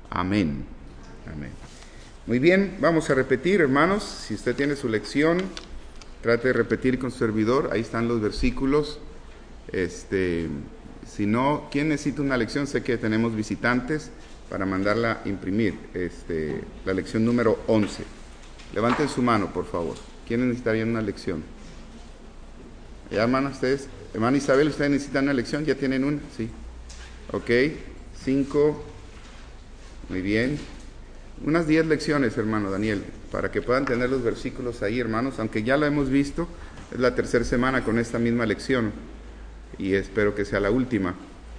Amén. Amén. Muy bien, vamos a repetir, hermanos. Si usted tiene su lección, trate de repetir con su servidor. Ahí están los versículos. Si no, ¿quién necesita una lección? Sé que tenemos visitantes para mandarla a imprimir. La lección número 11. Levanten su mano, por favor. ¿Quiénes necesitarían una lección? ¿Ya, hermano, ustedes? Hermana Isabel, ¿ustedes necesitan una lección? ¿Ya tienen una? Sí. Ok. 5. Muy bien. Unas 10 lecciones, hermano Daniel, para que puedan tener los versículos ahí, hermanos, aunque ya lo hemos visto. Es la tercera semana con esta misma lección y espero que sea la última.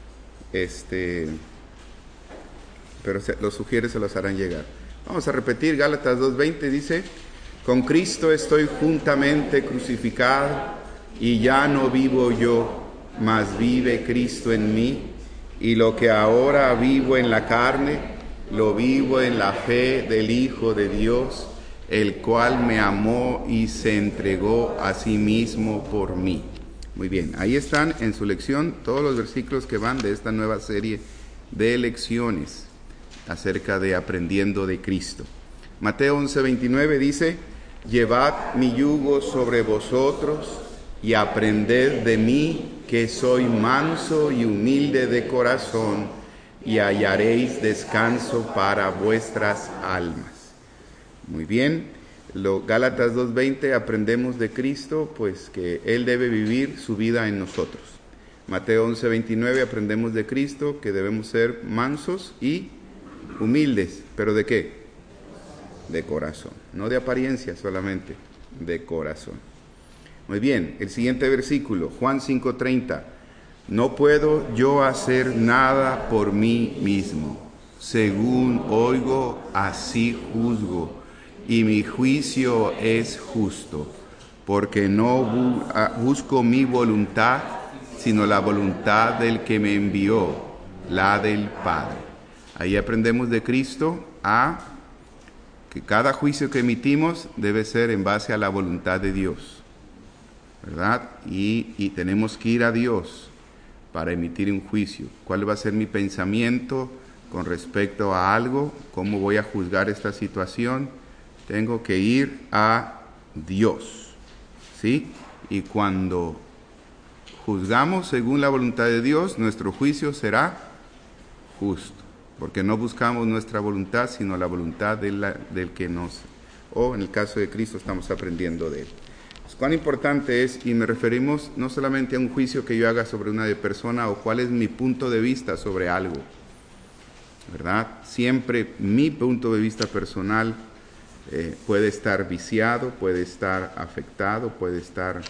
Pero los sugieres se los harán llegar. Vamos a repetir. Gálatas 2:20 dice: con Cristo estoy juntamente crucificado, y ya no vivo yo, mas vive Cristo en mí, y lo que ahora vivo en la carne, lo vivo en la fe del Hijo de Dios, el cual me amó y se entregó a sí mismo por mí. Muy bien, ahí están en su lección todos los versículos que van de esta nueva serie de lecciones acerca de aprendiendo de Cristo. Mateo 11:29 dice: llevad mi yugo sobre vosotros y aprended de mí, que soy manso y humilde de corazón, y hallaréis descanso para vuestras almas. Muy bien, Gálatas 2:20, aprendemos de Cristo, pues que Él debe vivir su vida en nosotros. Mateo 11:29, aprendemos de Cristo que debemos ser mansos y humildes, ¿pero de qué? De corazón, no de apariencia solamente, de corazón. Muy bien, el siguiente versículo, Juan 5:30. No puedo yo hacer nada por mí mismo. Según oigo, así juzgo, y mi juicio es justo, porque no busco mi voluntad, sino la voluntad del que me envió, la del Padre. Ahí aprendemos de Cristo que cada juicio que emitimos debe ser en base a la voluntad de Dios, ¿verdad? Y tenemos que ir a Dios para emitir un juicio. ¿Cuál va a ser mi pensamiento con respecto a algo? ¿Cómo voy a juzgar esta situación? Tengo que ir a Dios, ¿sí? Y cuando juzgamos según la voluntad de Dios, nuestro juicio será justo, porque no buscamos nuestra voluntad, sino la voluntad del que o en el caso de Cristo, estamos aprendiendo de Él. Cuán importante es, y me referimos no solamente a un juicio que yo haga sobre una persona o cuál es mi punto de vista sobre algo, ¿verdad? Siempre mi punto de vista personal puede estar viciado, puede estar afectado, puede estar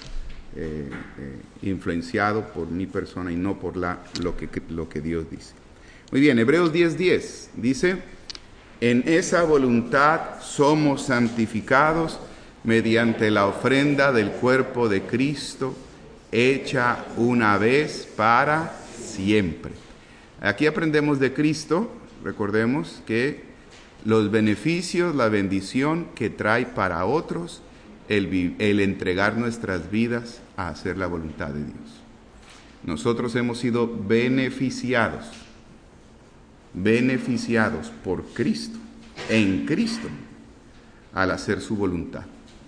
influenciado por mi persona y no por lo que Dios dice. Muy bien, Hebreos 10:10 dice: en esa voluntad somos santificados mediante la ofrenda del cuerpo de Cristo, hecha una vez para siempre. Aquí aprendemos de Cristo, recordemos que los beneficios, la bendición que trae para otros, el entregar nuestras vidas a hacer la voluntad de Dios. Nosotros hemos sido beneficiados por Cristo, en Cristo, al hacer su voluntad.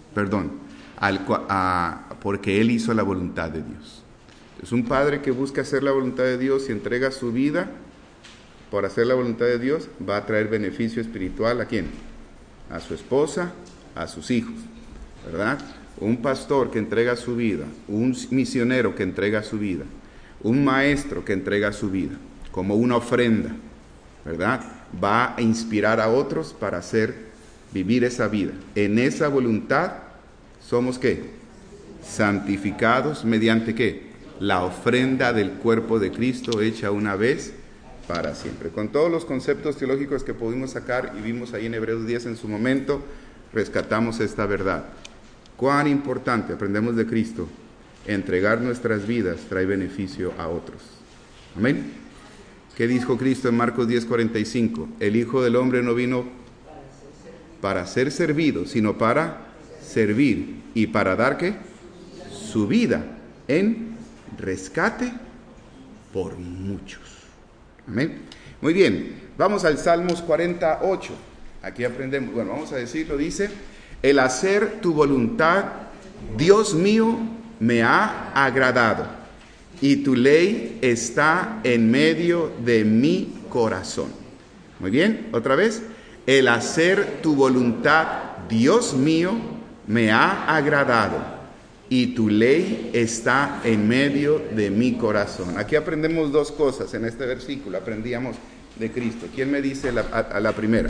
Porque Él hizo la voluntad de Dios. Es un padre que busca hacer la voluntad de Dios y entrega su vida por hacer la voluntad de Dios, va a traer beneficio espiritual ¿a quién? A su esposa, a sus hijos, ¿verdad? Un pastor que entrega su vida, un misionero que entrega su vida, un maestro que entrega su vida como una ofrenda, ¿verdad? Va a inspirar a otros para vivir esa vida. En esa voluntad somos ¿qué? Santificados mediante ¿qué? La ofrenda del cuerpo de Cristo hecha una vez para siempre. Con todos los conceptos teológicos que pudimos sacar y vimos ahí en Hebreos 10 en su momento, rescatamos esta verdad. Cuán importante, aprendemos de Cristo, entregar nuestras vidas trae beneficio a otros. Amén. ¿Qué dijo Cristo en Marcos 10:45? El Hijo del Hombre no vino para ser servido, sino para servir y para dar ¿qué? Su vida en rescate por muchos. Amén. Muy bien. Vamos al Salmos 48. Aquí aprendemos, bueno, vamos a decirlo, dice: el hacer tu voluntad, Dios mío, me ha agradado, y tu ley está en medio de mi corazón. Muy bien, otra vez. El hacer tu voluntad, Dios mío, me ha agradado, y tu ley está en medio de mi corazón. Aquí aprendemos dos cosas en este versículo. Aprendíamos de Cristo. ¿Quién me dice a la primera?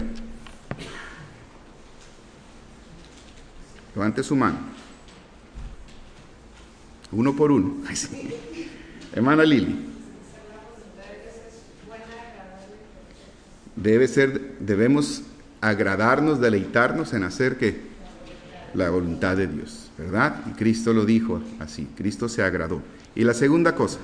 Levante su mano. Uno por uno. Hermana Lili. Debemos agradarnos, deleitarnos en hacer que la voluntad de Dios, ¿verdad? Y Cristo lo dijo así, Cristo se agradó. Y la segunda cosa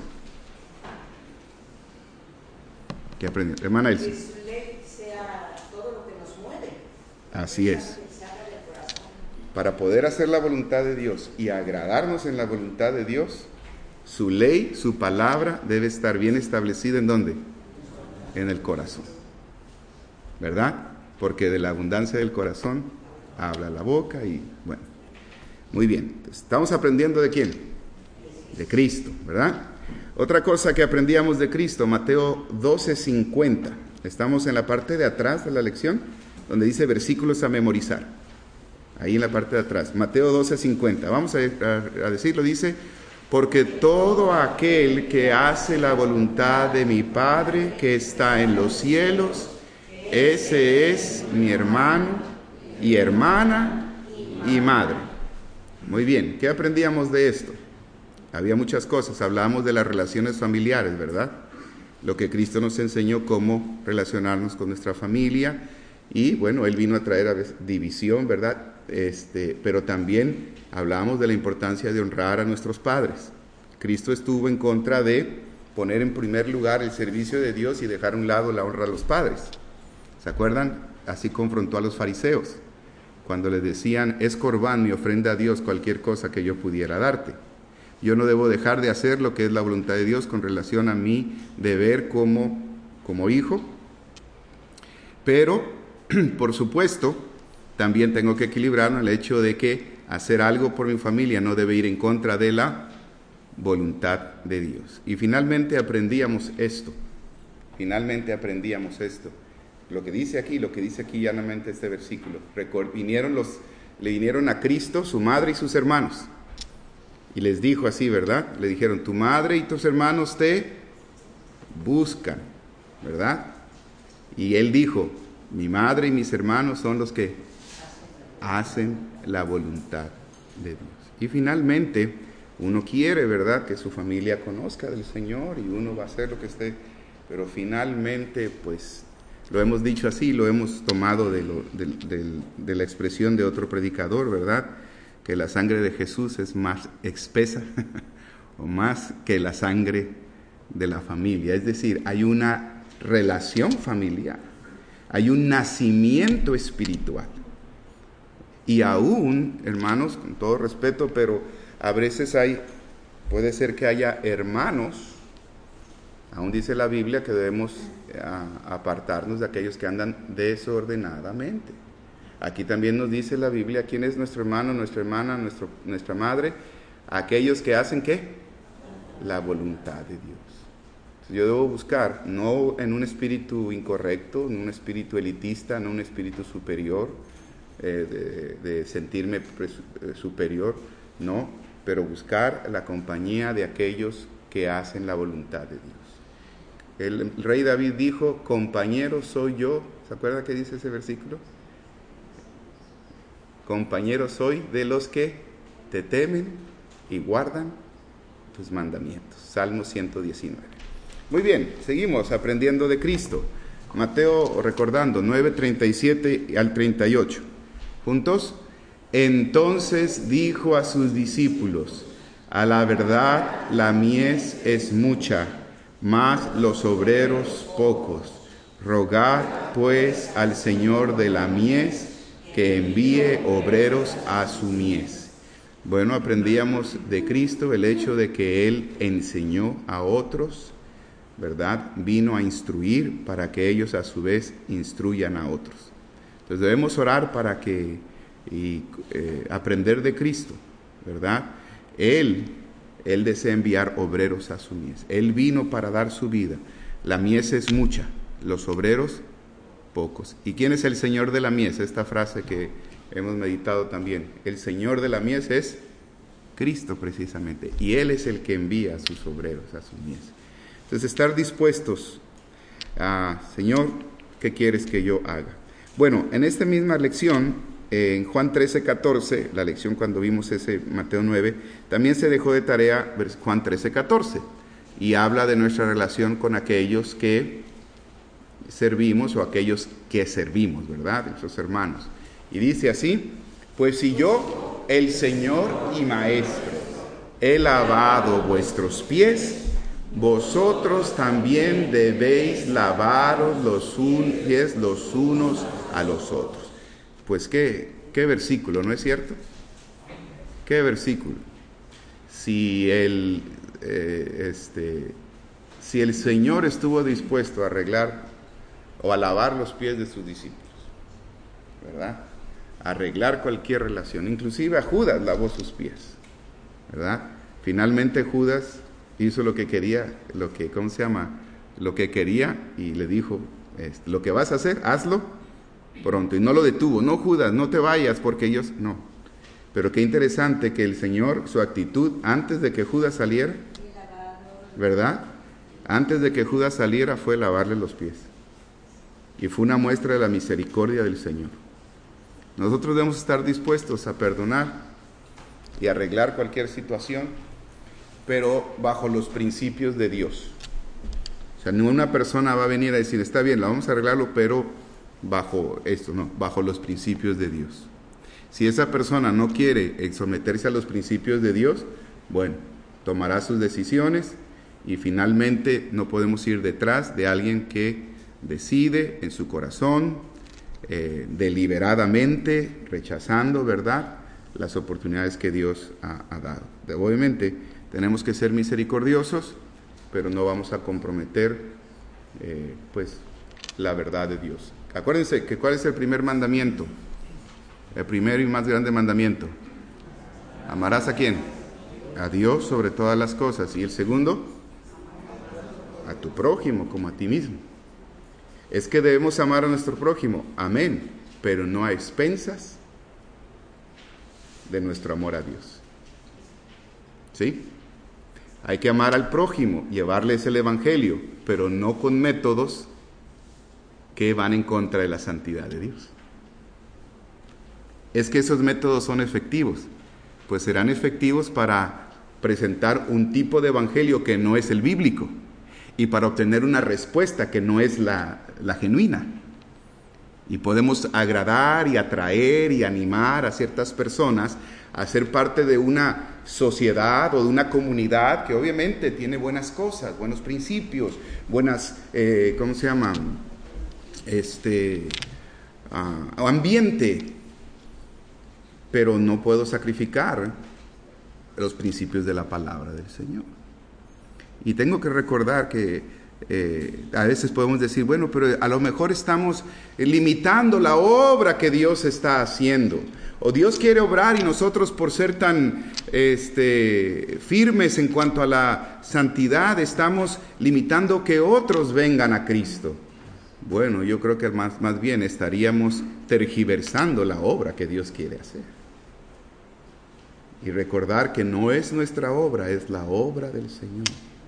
que aprendió, hermana Elsie. Sea todo lo que nos mueve. Así es. Para poder hacer la voluntad de Dios y agradarnos en la voluntad de Dios, su ley, su palabra debe estar bien establecida. ¿En dónde? En el corazón, ¿verdad? Porque de la abundancia del corazón habla la boca. Y bueno, muy bien. Entonces, estamos aprendiendo ¿de quién? De Cristo, ¿verdad? Otra cosa que aprendíamos de Cristo, Mateo 12:50. Estamos en la parte de atrás de la lección, donde dice versículos a memorizar. Ahí en la parte de atrás, Mateo 12:50. Vamos a decirlo, dice: porque todo aquel que hace la voluntad de mi Padre que está en los cielos, ese es mi hermano y hermana y madre. Muy bien, ¿qué aprendíamos de esto? Había muchas cosas. Hablábamos de las relaciones familiares, ¿verdad? Lo que Cristo nos enseñó, cómo relacionarnos con nuestra familia. Y bueno, Él vino a traer a veces división, ¿verdad? Pero también hablábamos de la importancia de honrar a nuestros padres. Cristo estuvo en contra de poner en primer lugar el servicio de Dios y dejar a un lado la honra a los padres. ¿Se acuerdan? Así confrontó a los fariseos, cuando les decían: es corbán mi ofrenda a Dios cualquier cosa que yo pudiera darte. Yo no debo dejar de hacer lo que es la voluntad de Dios con relación a mi deber como hijo, pero por supuesto también tengo que equilibrar el hecho de que hacer algo por mi familia no debe ir en contra de la voluntad de Dios. Y finalmente aprendíamos esto. Lo que dice aquí llanamente este versículo. Le vinieron a Cristo su madre y sus hermanos. Y les dijo así, ¿verdad? Le dijeron: tu madre y tus hermanos te buscan, ¿verdad? Y Él dijo: mi madre y mis hermanos son los que hacen la voluntad de Dios. Y finalmente, uno quiere, ¿verdad?, que su familia conozca del Señor, y uno va a hacer lo que esté, pero finalmente, pues, lo hemos dicho así, lo hemos tomado de la expresión de otro predicador, ¿verdad?, que la sangre de Jesús es más espesa o más que la sangre de la familia. Es decir, hay una relación familiar, hay un nacimiento espiritual. Y aún, hermanos, con todo respeto, pero a veces puede ser que haya hermanos, aún dice la Biblia que debemos apartarnos de aquellos que andan desordenadamente. Aquí también nos dice la Biblia quién es nuestro hermano, nuestra hermana, nuestra madre: aquellos que hacen ¿qué? La voluntad de Dios. Yo debo buscar, no en un espíritu incorrecto, en un espíritu elitista, en un espíritu superior, de sentirme superior, no, pero buscar la compañía de aquellos que hacen la voluntad de Dios. El rey David dijo: compañero soy yo. ¿Se acuerda qué dice ese versículo? Compañero soy de los que te temen y guardan tus mandamientos. Salmo 119. Muy bien, seguimos aprendiendo de Cristo. Mateo, recordando, 9:37 al 38. ¿Juntos? Entonces dijo a sus discípulos: a la verdad la mies es mucha, mas los obreros pocos. Rogad pues al Señor de la mies que envíe obreros a su mies. Bueno, aprendíamos de Cristo el hecho de que Él enseñó a otros ¿verdad? Vino a instruir para que ellos a su vez instruyan a otros. Entonces debemos orar para que aprender de Cristo, ¿verdad? Él desea enviar obreros a su mies. Él vino para dar su vida. La mies es mucha, los obreros pocos. ¿Y quién es el Señor de la mies? Esta frase que hemos meditado también. El Señor de la mies es Cristo precisamente. Y Él es el que envía a sus obreros a su mies. Entonces estar dispuestos a, Señor, ¿qué quieres que yo haga? Bueno, en esta misma lección, en Juan 13:14, la lección cuando vimos ese Mateo 9, también se dejó de tarea Juan 13:14 y habla de nuestra relación con aquellos que servimos o aquellos que servimos, ¿verdad? Nuestros hermanos. Y dice así: pues si yo, el Señor y Maestro, he lavado vuestros pies, vosotros también debéis lavaros los pies los unos a los otros. Pues qué versículo, ¿no es cierto? Qué versículo. Si el Señor estuvo dispuesto a arreglar o a lavar los pies de sus discípulos, ¿verdad? Arreglar cualquier relación, inclusive a Judas lavó sus pies, ¿verdad? Finalmente Judas hizo lo que quería, lo que quería, y le dijo, lo que vas a hacer, hazlo pronto. Y no lo detuvo. No, Judas, no te vayas, porque ellos, no. Pero qué interesante que el Señor, su actitud, antes de que Judas saliera, ¿verdad? Antes de que Judas saliera fue lavarle los pies. Y fue una muestra de la misericordia del Señor. Nosotros debemos estar dispuestos a perdonar y arreglar cualquier situación, pero bajo los principios de Dios. O sea, ninguna persona va a venir a decir, está bien, la vamos a arreglarlo, pero bajo esto, no, bajo los principios de Dios. Si esa persona no quiere someterse a los principios de Dios, bueno, tomará sus decisiones y finalmente no podemos ir detrás de alguien que decide en su corazón, deliberadamente, rechazando, ¿verdad?, las oportunidades que Dios ha dado. Obviamente tenemos que ser misericordiosos, pero no vamos a comprometer pues la verdad de Dios. Acuérdense que ¿cuál es el primer mandamiento? El primero y más grande mandamiento. ¿Amarás a quién? A Dios sobre todas las cosas. ¿Y el segundo? A tu prójimo como a ti mismo. Es que debemos amar a nuestro prójimo, amén, pero no a expensas de nuestro amor a Dios. ¿Sí? Hay que amar al prójimo, llevarles el evangelio, pero no con métodos que van en contra de la santidad de Dios. Es que esos métodos son efectivos, pues serán efectivos para presentar un tipo de evangelio que no es el bíblico y para obtener una respuesta que no es la genuina. Y podemos agradar y atraer y animar a ciertas personas a ser parte de una sociedad o de una comunidad que obviamente tiene buenas cosas, buenos principios, buenas, ambiente, pero no puedo sacrificar los principios de la palabra del Señor. Y tengo que recordar que a veces podemos decir, bueno, pero a lo mejor estamos limitando la obra que Dios está haciendo, o Dios quiere obrar y nosotros por ser tan firmes en cuanto a la santidad estamos limitando que otros vengan a Cristo. Bueno, yo creo que más bien estaríamos tergiversando la obra que Dios quiere hacer. Y recordar que no es nuestra obra, es la obra del Señor.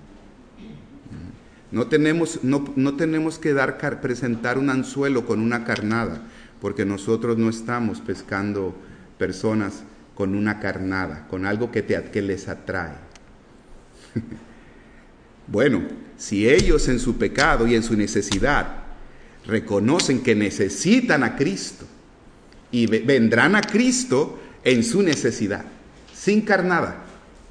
No tenemos que presentar un anzuelo con una carnada, porque nosotros no estamos pescando personas con una carnada, con algo que les atrae. Bueno, si ellos en su pecado y en su necesidad reconocen que necesitan a Cristo y vendrán a Cristo en su necesidad, sin carnada.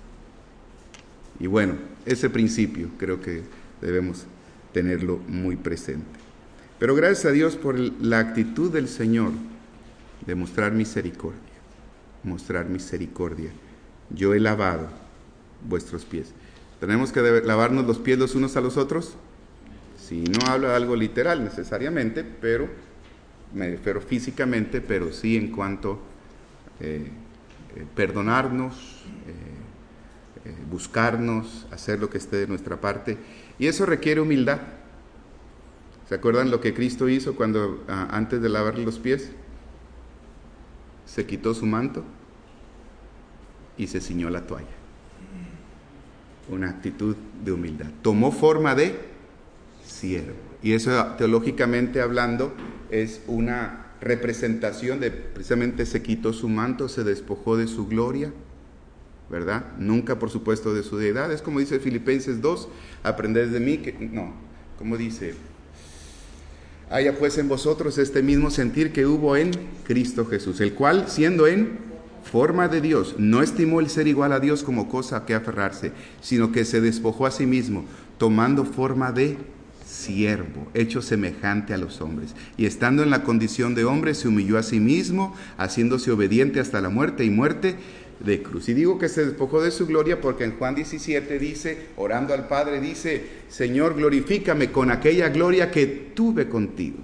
Y bueno, ese principio creo que debemos tenerlo muy presente. Pero gracias a Dios por la actitud del Señor de mostrar misericordia. Yo he lavado vuestros pies. ¿Tenemos que lavarnos los pies los unos a los otros? Sí, no habla de algo literal necesariamente, pero me refiero físicamente, pero sí en cuanto perdonarnos, buscarnos, hacer lo que esté de nuestra parte. Y eso requiere humildad. ¿Se acuerdan lo que Cristo hizo cuando antes de lavarle los pies? Se quitó su manto y se ciñó la toalla. Una actitud de humildad. Tomó forma de siervo. Y eso, teológicamente hablando, es una representación de precisamente se quitó su manto, se despojó de su gloria, ¿verdad? Nunca, por supuesto, de su deidad. Es como dice Filipenses 2, aprended de mí que... No, como dice... Haya pues en vosotros este mismo sentir que hubo en Cristo Jesús, el cual, siendo en forma de Dios, no estimó el ser igual a Dios como cosa a que aferrarse, sino que se despojó a sí mismo, tomando forma de siervo, hecho semejante a los hombres. Y estando en la condición de hombre, se humilló a sí mismo, haciéndose obediente hasta la muerte y muerte de cruz. Y digo que se despojó de su gloria porque en Juan 17 dice, orando al Padre, dice, Señor, glorifícame con aquella gloria que tuve contigo.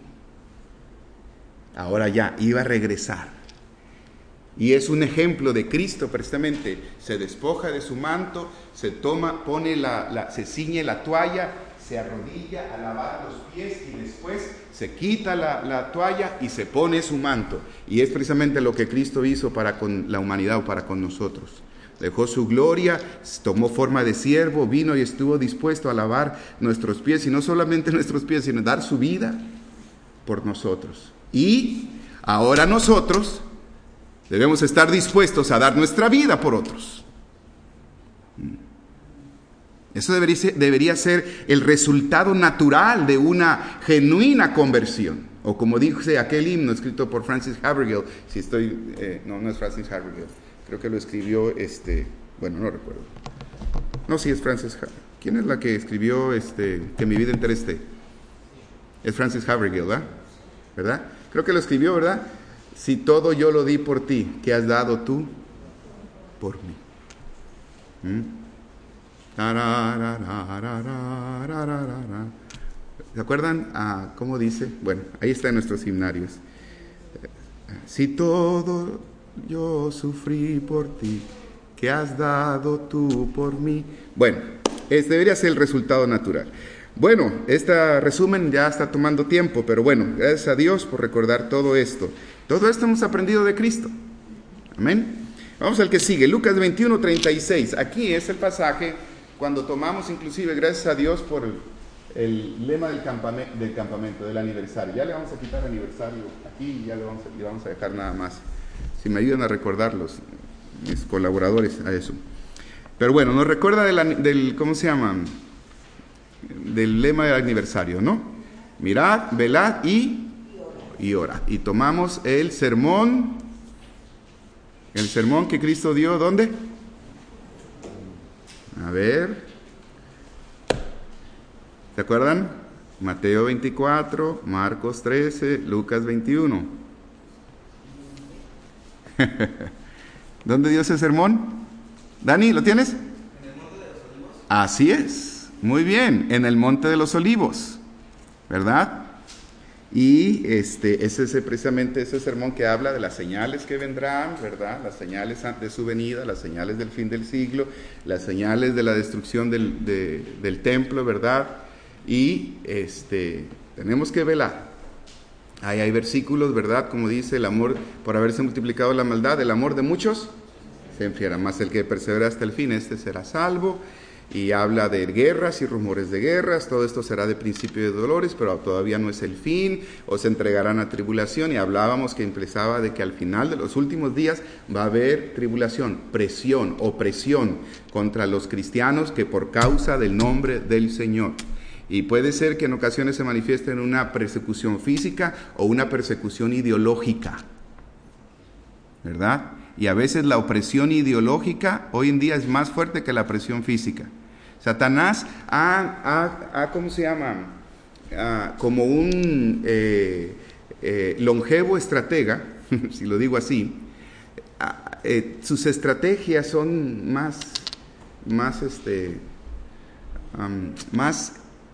Ahora ya, iba a regresar. Y es un ejemplo de Cristo precisamente. Se despoja de su manto, se toma, se ciñe la toalla, se arrodilla a lavar los pies y después se quita la toalla y se pone su manto. Y es precisamente lo que Cristo hizo para con la humanidad o para con nosotros. Dejó su gloria, tomó forma de siervo, vino y estuvo dispuesto a lavar nuestros pies, y no solamente nuestros pies, sino dar su vida por nosotros. Y ahora nosotros debemos estar dispuestos a dar nuestra vida por otros. Eso debería ser el resultado natural de una genuina conversión. O como dice aquel himno escrito por Francis Havergal, no es Francis Havergal, creo que lo escribió, no recuerdo. No, sí es Francis Havergal. ¿Quién es la que escribió Que mi vida entera esté? Es Francis Havergal, ¿verdad? Creo que lo escribió, ¿verdad? Si todo yo lo di por ti, ¿qué has dado tú por mí? ¿Se acuerdan cómo dice? Bueno, ahí está en nuestros himnarios. Si todo yo sufrí por ti, ¿qué has dado tú por mí? Bueno, debería ser el resultado natural. Bueno, este resumen ya está tomando tiempo, pero bueno, gracias a Dios por recordar todo esto. Todo esto hemos aprendido de Cristo. Amén. Vamos al que sigue, Lucas 21:36. Aquí es el pasaje cuando tomamos, inclusive, gracias a Dios por el lema del campamento, del aniversario. Ya le vamos a quitar aniversario aquí, ya le vamos a dejar nada más. Si me ayudan a recordarlos, mis colaboradores, a eso. Pero bueno, nos recuerda del ¿cómo se llama? Del lema del aniversario, ¿no? Mirad, velad y orad. Y tomamos el sermón que Cristo dio, ¿dónde? A ver, ¿se acuerdan? Mateo 24, Marcos 13, Lucas 21. ¿Dónde dio ese sermón? Dani, ¿lo tienes? En el Monte de los Olivos. Así es, muy bien, en el Monte de los Olivos, ¿verdad? Y ese es precisamente ese sermón que habla de las señales que vendrán, ¿verdad? Las señales de su venida, las señales del fin del siglo, las señales de la destrucción del templo, ¿verdad? Y tenemos que velar. Ahí hay versículos, ¿verdad? Como dice, el amor, por haberse multiplicado la maldad, el amor de muchos se enfriará, más el que persevera hasta el fin, será salvo. Y habla de guerras y rumores de guerras. Todo esto será de principio de dolores, pero todavía no es el fin. O se entregarán a tribulación. Y hablábamos que empezaba de que al final de los últimos días va a haber tribulación, presión, opresión contra los cristianos que por causa del nombre del Señor. Y puede ser que en ocasiones se manifieste en una persecución física o una persecución ideológica, ¿verdad? Y a veces la opresión ideológica hoy en día es más fuerte que la presión física. Satanás ¿cómo se llama? Como un longevo estratega, si lo digo así, sus estrategias son más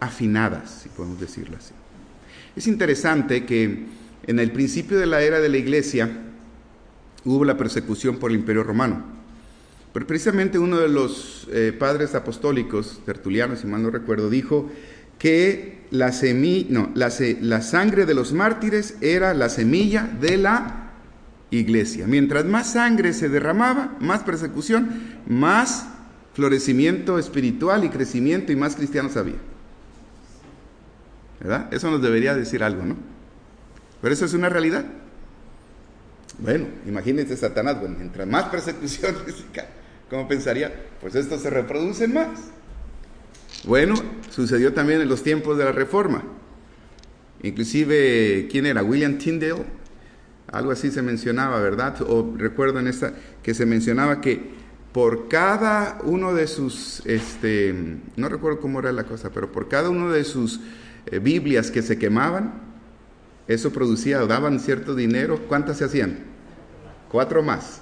afinadas, si podemos decirlo así. Es interesante que en el principio de la era de la Iglesia hubo la persecución por el Imperio Romano. Pero precisamente uno de los padres apostólicos, Tertuliano, si mal no recuerdo, dijo que la sangre de los mártires era la semilla de la Iglesia. Mientras más sangre se derramaba, más persecución, más florecimiento espiritual y crecimiento y más cristianos había. ¿Verdad? Eso nos debería decir algo, ¿no? Pero eso es una realidad. Bueno, imagínense Satanás, bueno, mientras más persecución física, ¿cómo pensaría? Pues estos se reproducen más. Bueno, sucedió también en los tiempos de la Reforma. Inclusive, ¿quién era? William Tyndale, algo así se mencionaba, ¿verdad? O recuerdo en esta que se mencionaba que por cada uno de sus, no recuerdo cómo era la cosa, pero por cada uno de sus Biblias que se quemaban, eso producía o daban cierto dinero. ¿Cuántas se hacían? 4 más.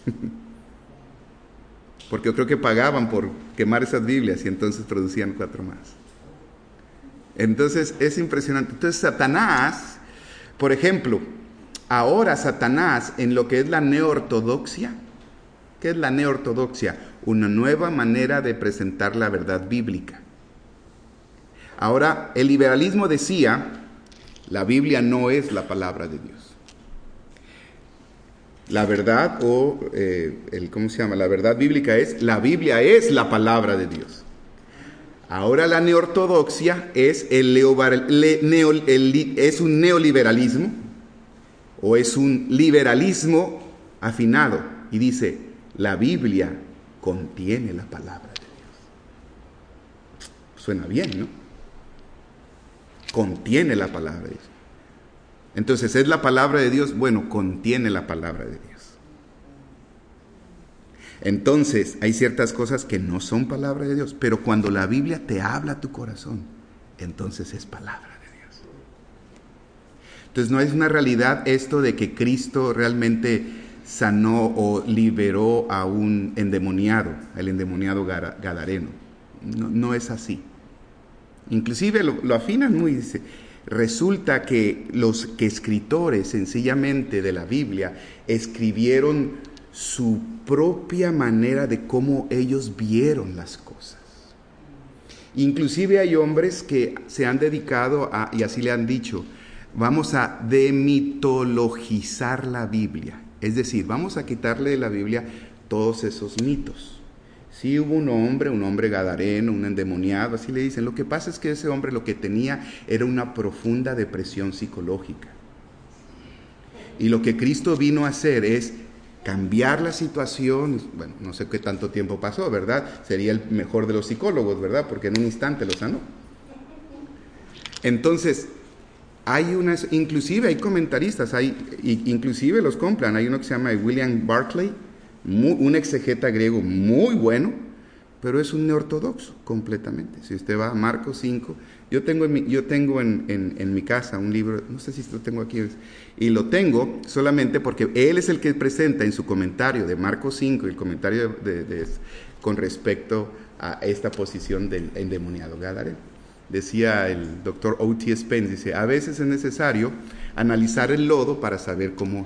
Porque yo creo que pagaban por quemar esas Biblias y entonces producían 4 más. Entonces es impresionante. Entonces Satanás, por ejemplo, ahora Satanás en lo que es la neortodoxia, ¿qué es la neortodoxia? Una nueva manera de presentar la verdad bíblica. Ahora, el liberalismo decía, la Biblia no es la palabra de Dios. La verdad, la verdad bíblica es, la Biblia es la palabra de Dios. Ahora la neortodoxia es es un neoliberalismo, o es un liberalismo afinado, y dice, la Biblia contiene la palabra de Dios. Suena bien, ¿no? Contiene la palabra de Dios. Entonces, ¿es la palabra de Dios? Bueno, contiene la palabra de Dios. Entonces, hay ciertas cosas que no son palabra de Dios, pero cuando la Biblia te habla a tu corazón, entonces es palabra de Dios. Entonces, no es una realidad esto de que Cristo realmente sanó o liberó a un endemoniado, el endemoniado gadareno. No es así. Inclusive lo afinan muy, dice, resulta que los escritores sencillamente de la Biblia escribieron su propia manera de cómo ellos vieron las cosas. Inclusive hay hombres que se han dedicado y así le han dicho, vamos a demitologizar la Biblia. Es decir, vamos a quitarle de la Biblia todos esos mitos. Sí hubo un hombre gadareno, un endemoniado, así le dicen. Lo que pasa es que ese hombre lo que tenía era una profunda depresión psicológica. Y lo que Cristo vino a hacer es cambiar la situación. Bueno, no sé qué tanto tiempo pasó, ¿verdad? Sería el mejor de los psicólogos, ¿verdad? Porque en un instante lo sanó. Entonces, inclusive hay comentaristas, inclusive los compran. Hay uno que se llama William Barclay, un exegeta griego muy bueno, pero es un neortodoxo completamente. Si usted va a Marcos 5, yo tengo en mi casa un libro, no sé si lo tengo aquí, y lo tengo solamente porque él es el que presenta en su comentario de Marcos 5, el comentario con respecto a esta posición del endemoniado gadareno. Decía el doctor O.T. Spence, dice, a veces es necesario analizar el lodo para saber cómo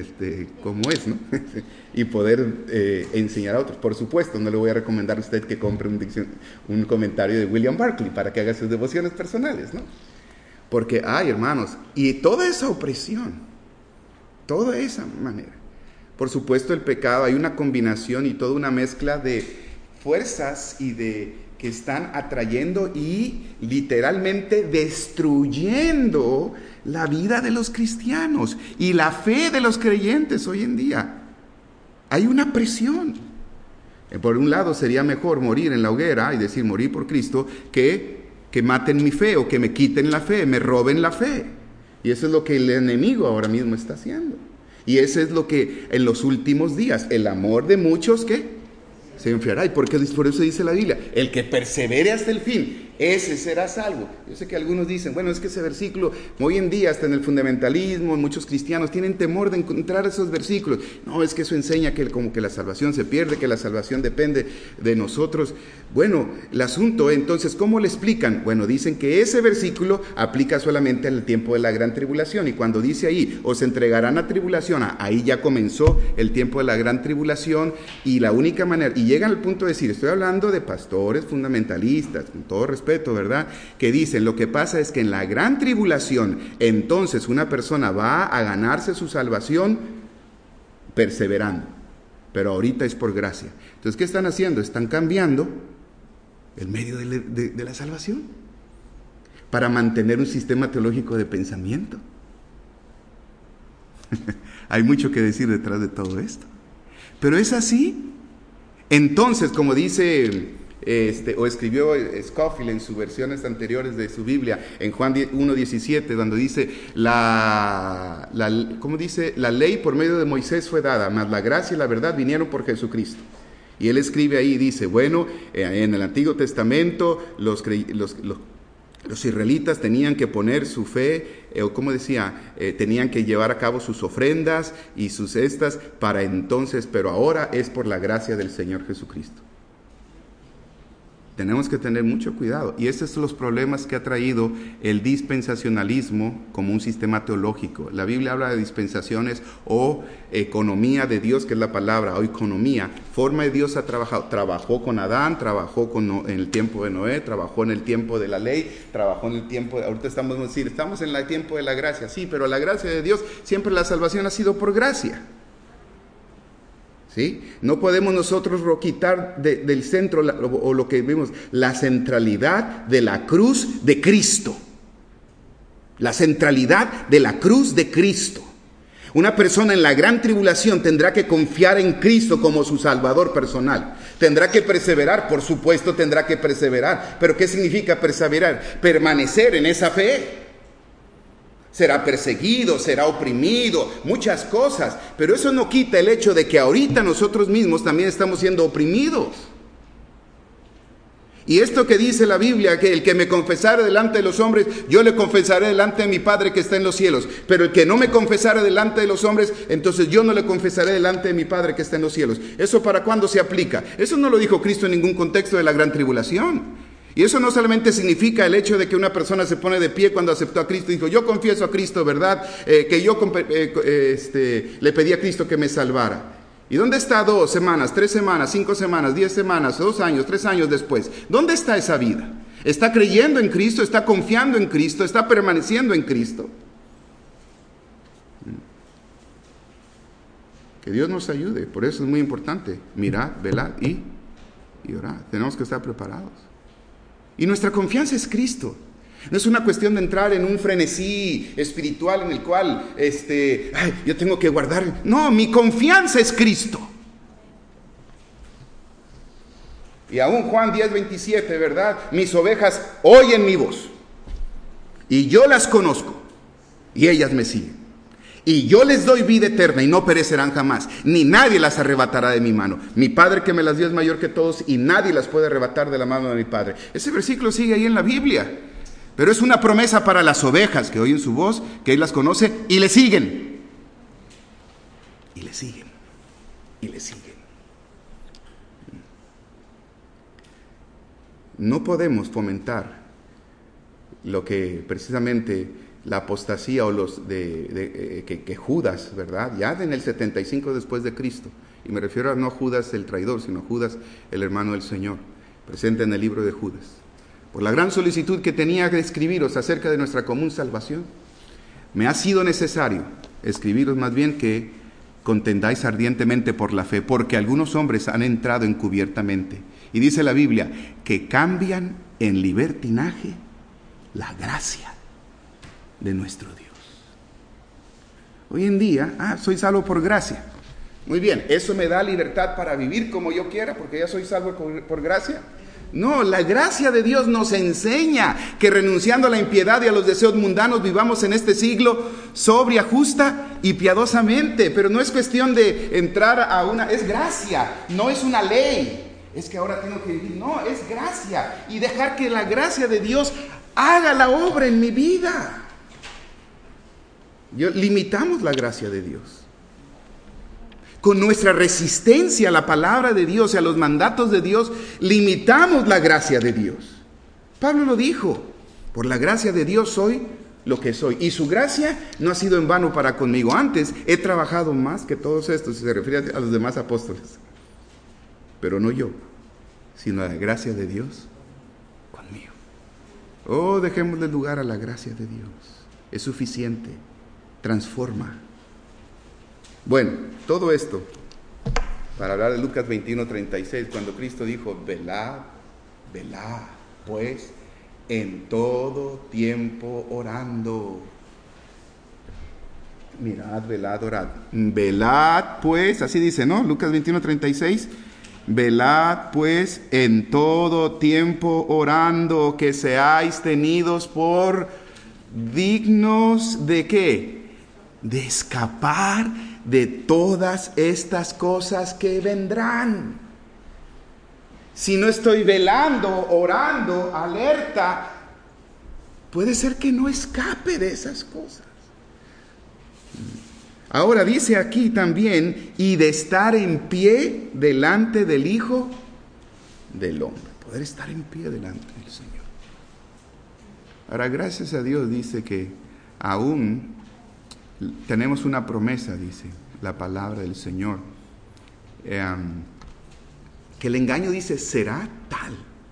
es, ¿no? Y poder enseñar a otros. Por supuesto, no le voy a recomendar a usted que compre un comentario de William Barclay para que haga sus devociones personales, ¿no? Porque, hermanos, y toda esa opresión, toda esa manera. Por supuesto, el pecado, hay una combinación y toda una mezcla de fuerzas y que están atrayendo y literalmente destruyendo la vida de los cristianos y la fe de los creyentes hoy en día. Hay una presión. Por un lado sería mejor morir en la hoguera y decir morir por Cristo que maten mi fe o que me quiten la fe, me roben la fe. Y eso es lo que el enemigo ahora mismo está haciendo. Y eso es lo que en los últimos días, el amor de muchos, ¿qué? Se enfriará. Y por eso dice la Biblia, el que persevere hasta el fin, ese será salvo. Yo sé que algunos dicen, bueno, es que ese versículo, hoy en día hasta en el fundamentalismo, muchos cristianos tienen temor de encontrar esos versículos. No, es que eso enseña que como que la salvación se pierde, que la salvación depende de nosotros. Bueno, el asunto, entonces, ¿cómo le explican? Bueno, dicen que ese versículo aplica solamente al tiempo de la gran tribulación, y cuando dice ahí, os entregarán a tribulación, ahí ya comenzó el tiempo de la gran tribulación, y la única manera, y llegan al punto de decir, estoy hablando de pastores fundamentalistas, con todo respeto, ¿verdad? Que dicen, lo que pasa es que en la gran tribulación, entonces una persona va a ganarse su salvación perseverando, pero ahorita es por gracia. Entonces, ¿qué están haciendo? Están cambiando el medio de la salvación para mantener un sistema teológico de pensamiento. Hay mucho que decir detrás de todo esto, pero es así. Entonces, como dice o escribió Scofield en sus versiones anteriores de su Biblia, en Juan 1:17, donde dice, ¿cómo dice? La ley por medio de Moisés fue dada, mas la gracia y la verdad vinieron por Jesucristo. Y él escribe ahí, dice, bueno, en el Antiguo Testamento los israelitas tenían que poner su fe, o como decía, tenían que llevar a cabo sus ofrendas y sus estas para entonces, pero ahora es por la gracia del Señor Jesucristo. Tenemos que tener mucho cuidado, y estos son los problemas que ha traído el dispensacionalismo como un sistema teológico. La Biblia habla de dispensaciones o economía de Dios, que es la palabra, o economía, forma de Dios ha trabajado. Trabajó con Adán, trabajó en el tiempo de Noé, trabajó en el tiempo de la ley, trabajó en el tiempo, ahorita estamos en el tiempo de la gracia, sí, pero la gracia de Dios, siempre la salvación ha sido por gracia. ¿Sí? No podemos nosotros quitar del centro, o lo que vimos, la centralidad de la cruz de Cristo. La centralidad de la cruz de Cristo. Una persona en la gran tribulación tendrá que confiar en Cristo como su Salvador personal. Tendrá que perseverar, por supuesto tendrá que perseverar. ¿Pero qué significa perseverar? Permanecer en esa fe. Será perseguido, será oprimido, muchas cosas, pero eso no quita el hecho de que ahorita nosotros mismos también estamos siendo oprimidos. Y esto que dice la Biblia, que el que me confesare delante de los hombres, yo le confesaré delante de mi Padre que está en los cielos, pero el que no me confesare delante de los hombres, entonces yo no le confesaré delante de mi Padre que está en los cielos. ¿Eso para cuándo se aplica? Eso no lo dijo Cristo en ningún contexto de la gran tribulación. Y eso no solamente significa el hecho de que una persona se pone de pie cuando aceptó a Cristo y dijo, yo confieso a Cristo, ¿verdad? Que yo le pedí a Cristo que me salvara. ¿Y dónde está 2 semanas, 3 semanas, 5 semanas, 10 semanas, 2 años, 3 años después? ¿Dónde está esa vida? ¿Está creyendo en Cristo? ¿Está confiando en Cristo? ¿Está permaneciendo en Cristo? Que Dios nos ayude. Por eso es muy importante mirar, velar y orar. Tenemos que estar preparados. Y nuestra confianza es Cristo. No es una cuestión de entrar en un frenesí espiritual en el cual yo tengo que guardar. No, mi confianza es Cristo. Y aún Juan 10:27, ¿verdad? Mis ovejas oyen mi voz. Y yo las conozco. Y ellas me siguen. Y yo les doy vida eterna y no perecerán jamás, ni nadie las arrebatará de mi mano. Mi Padre que me las dio es mayor que todos y nadie las puede arrebatar de la mano de mi Padre. Ese versículo sigue ahí en la Biblia, pero es una promesa para las ovejas que oyen su voz, que Él las conoce y le siguen. Y le siguen. Y le siguen. No podemos fomentar lo que precisamente la apostasía o que Judas, ¿verdad? Ya en el 75 después de Cristo, y me refiero a no Judas el traidor, sino Judas el hermano del Señor, presente en el libro de Judas. Por la gran solicitud que tenía de escribiros acerca de nuestra común salvación, me ha sido necesario escribiros más bien que contendáis ardientemente por la fe, porque algunos hombres han entrado encubiertamente, y dice la Biblia, que cambian en libertinaje la gracia de nuestro Dios. Hoy en día, soy salvo por gracia. Muy bien, ¿eso me da libertad para vivir como yo quiera porque ya soy salvo por gracia? No, la gracia de Dios nos enseña que renunciando a la impiedad y a los deseos mundanos vivamos en este siglo sobria, justa y piadosamente. Pero no es cuestión de entrar es gracia, no es una ley. es que ahora tengo que vivir. No, es gracia. Y dejar que la gracia de Dios haga la obra en mi vida. Limitamos la gracia de Dios. Con nuestra resistencia a la palabra de Dios y a los mandatos de Dios, limitamos la gracia de Dios. Pablo lo dijo, por la gracia de Dios soy lo que soy. Y su gracia no ha sido en vano para conmigo. Antes he trabajado más que todos estos, se refiere a los demás apóstoles. Pero no yo, sino a la gracia de Dios conmigo. Oh, dejémosle lugar a la gracia de Dios. Es suficiente, transforma. Bueno, todo esto para hablar de Lucas 21:36, cuando Cristo dijo, velad, velad, pues, en todo tiempo orando. Mirad, velad, orad. Velad, pues, así dice, ¿no? Lucas 21:36. Velad, pues, en todo tiempo orando, que seáis tenidos por dignos ¿de qué? De escapar de todas estas cosas que vendrán. Si no estoy velando, orando, alerta, puede ser que no escape de esas cosas. Ahora dice aquí también, y de estar en pie delante del Hijo del Hombre. Poder estar en pie delante del Señor. Ahora, gracias a Dios dice que aún tenemos una promesa, dice la palabra del Señor. Que el engaño dice, será tal.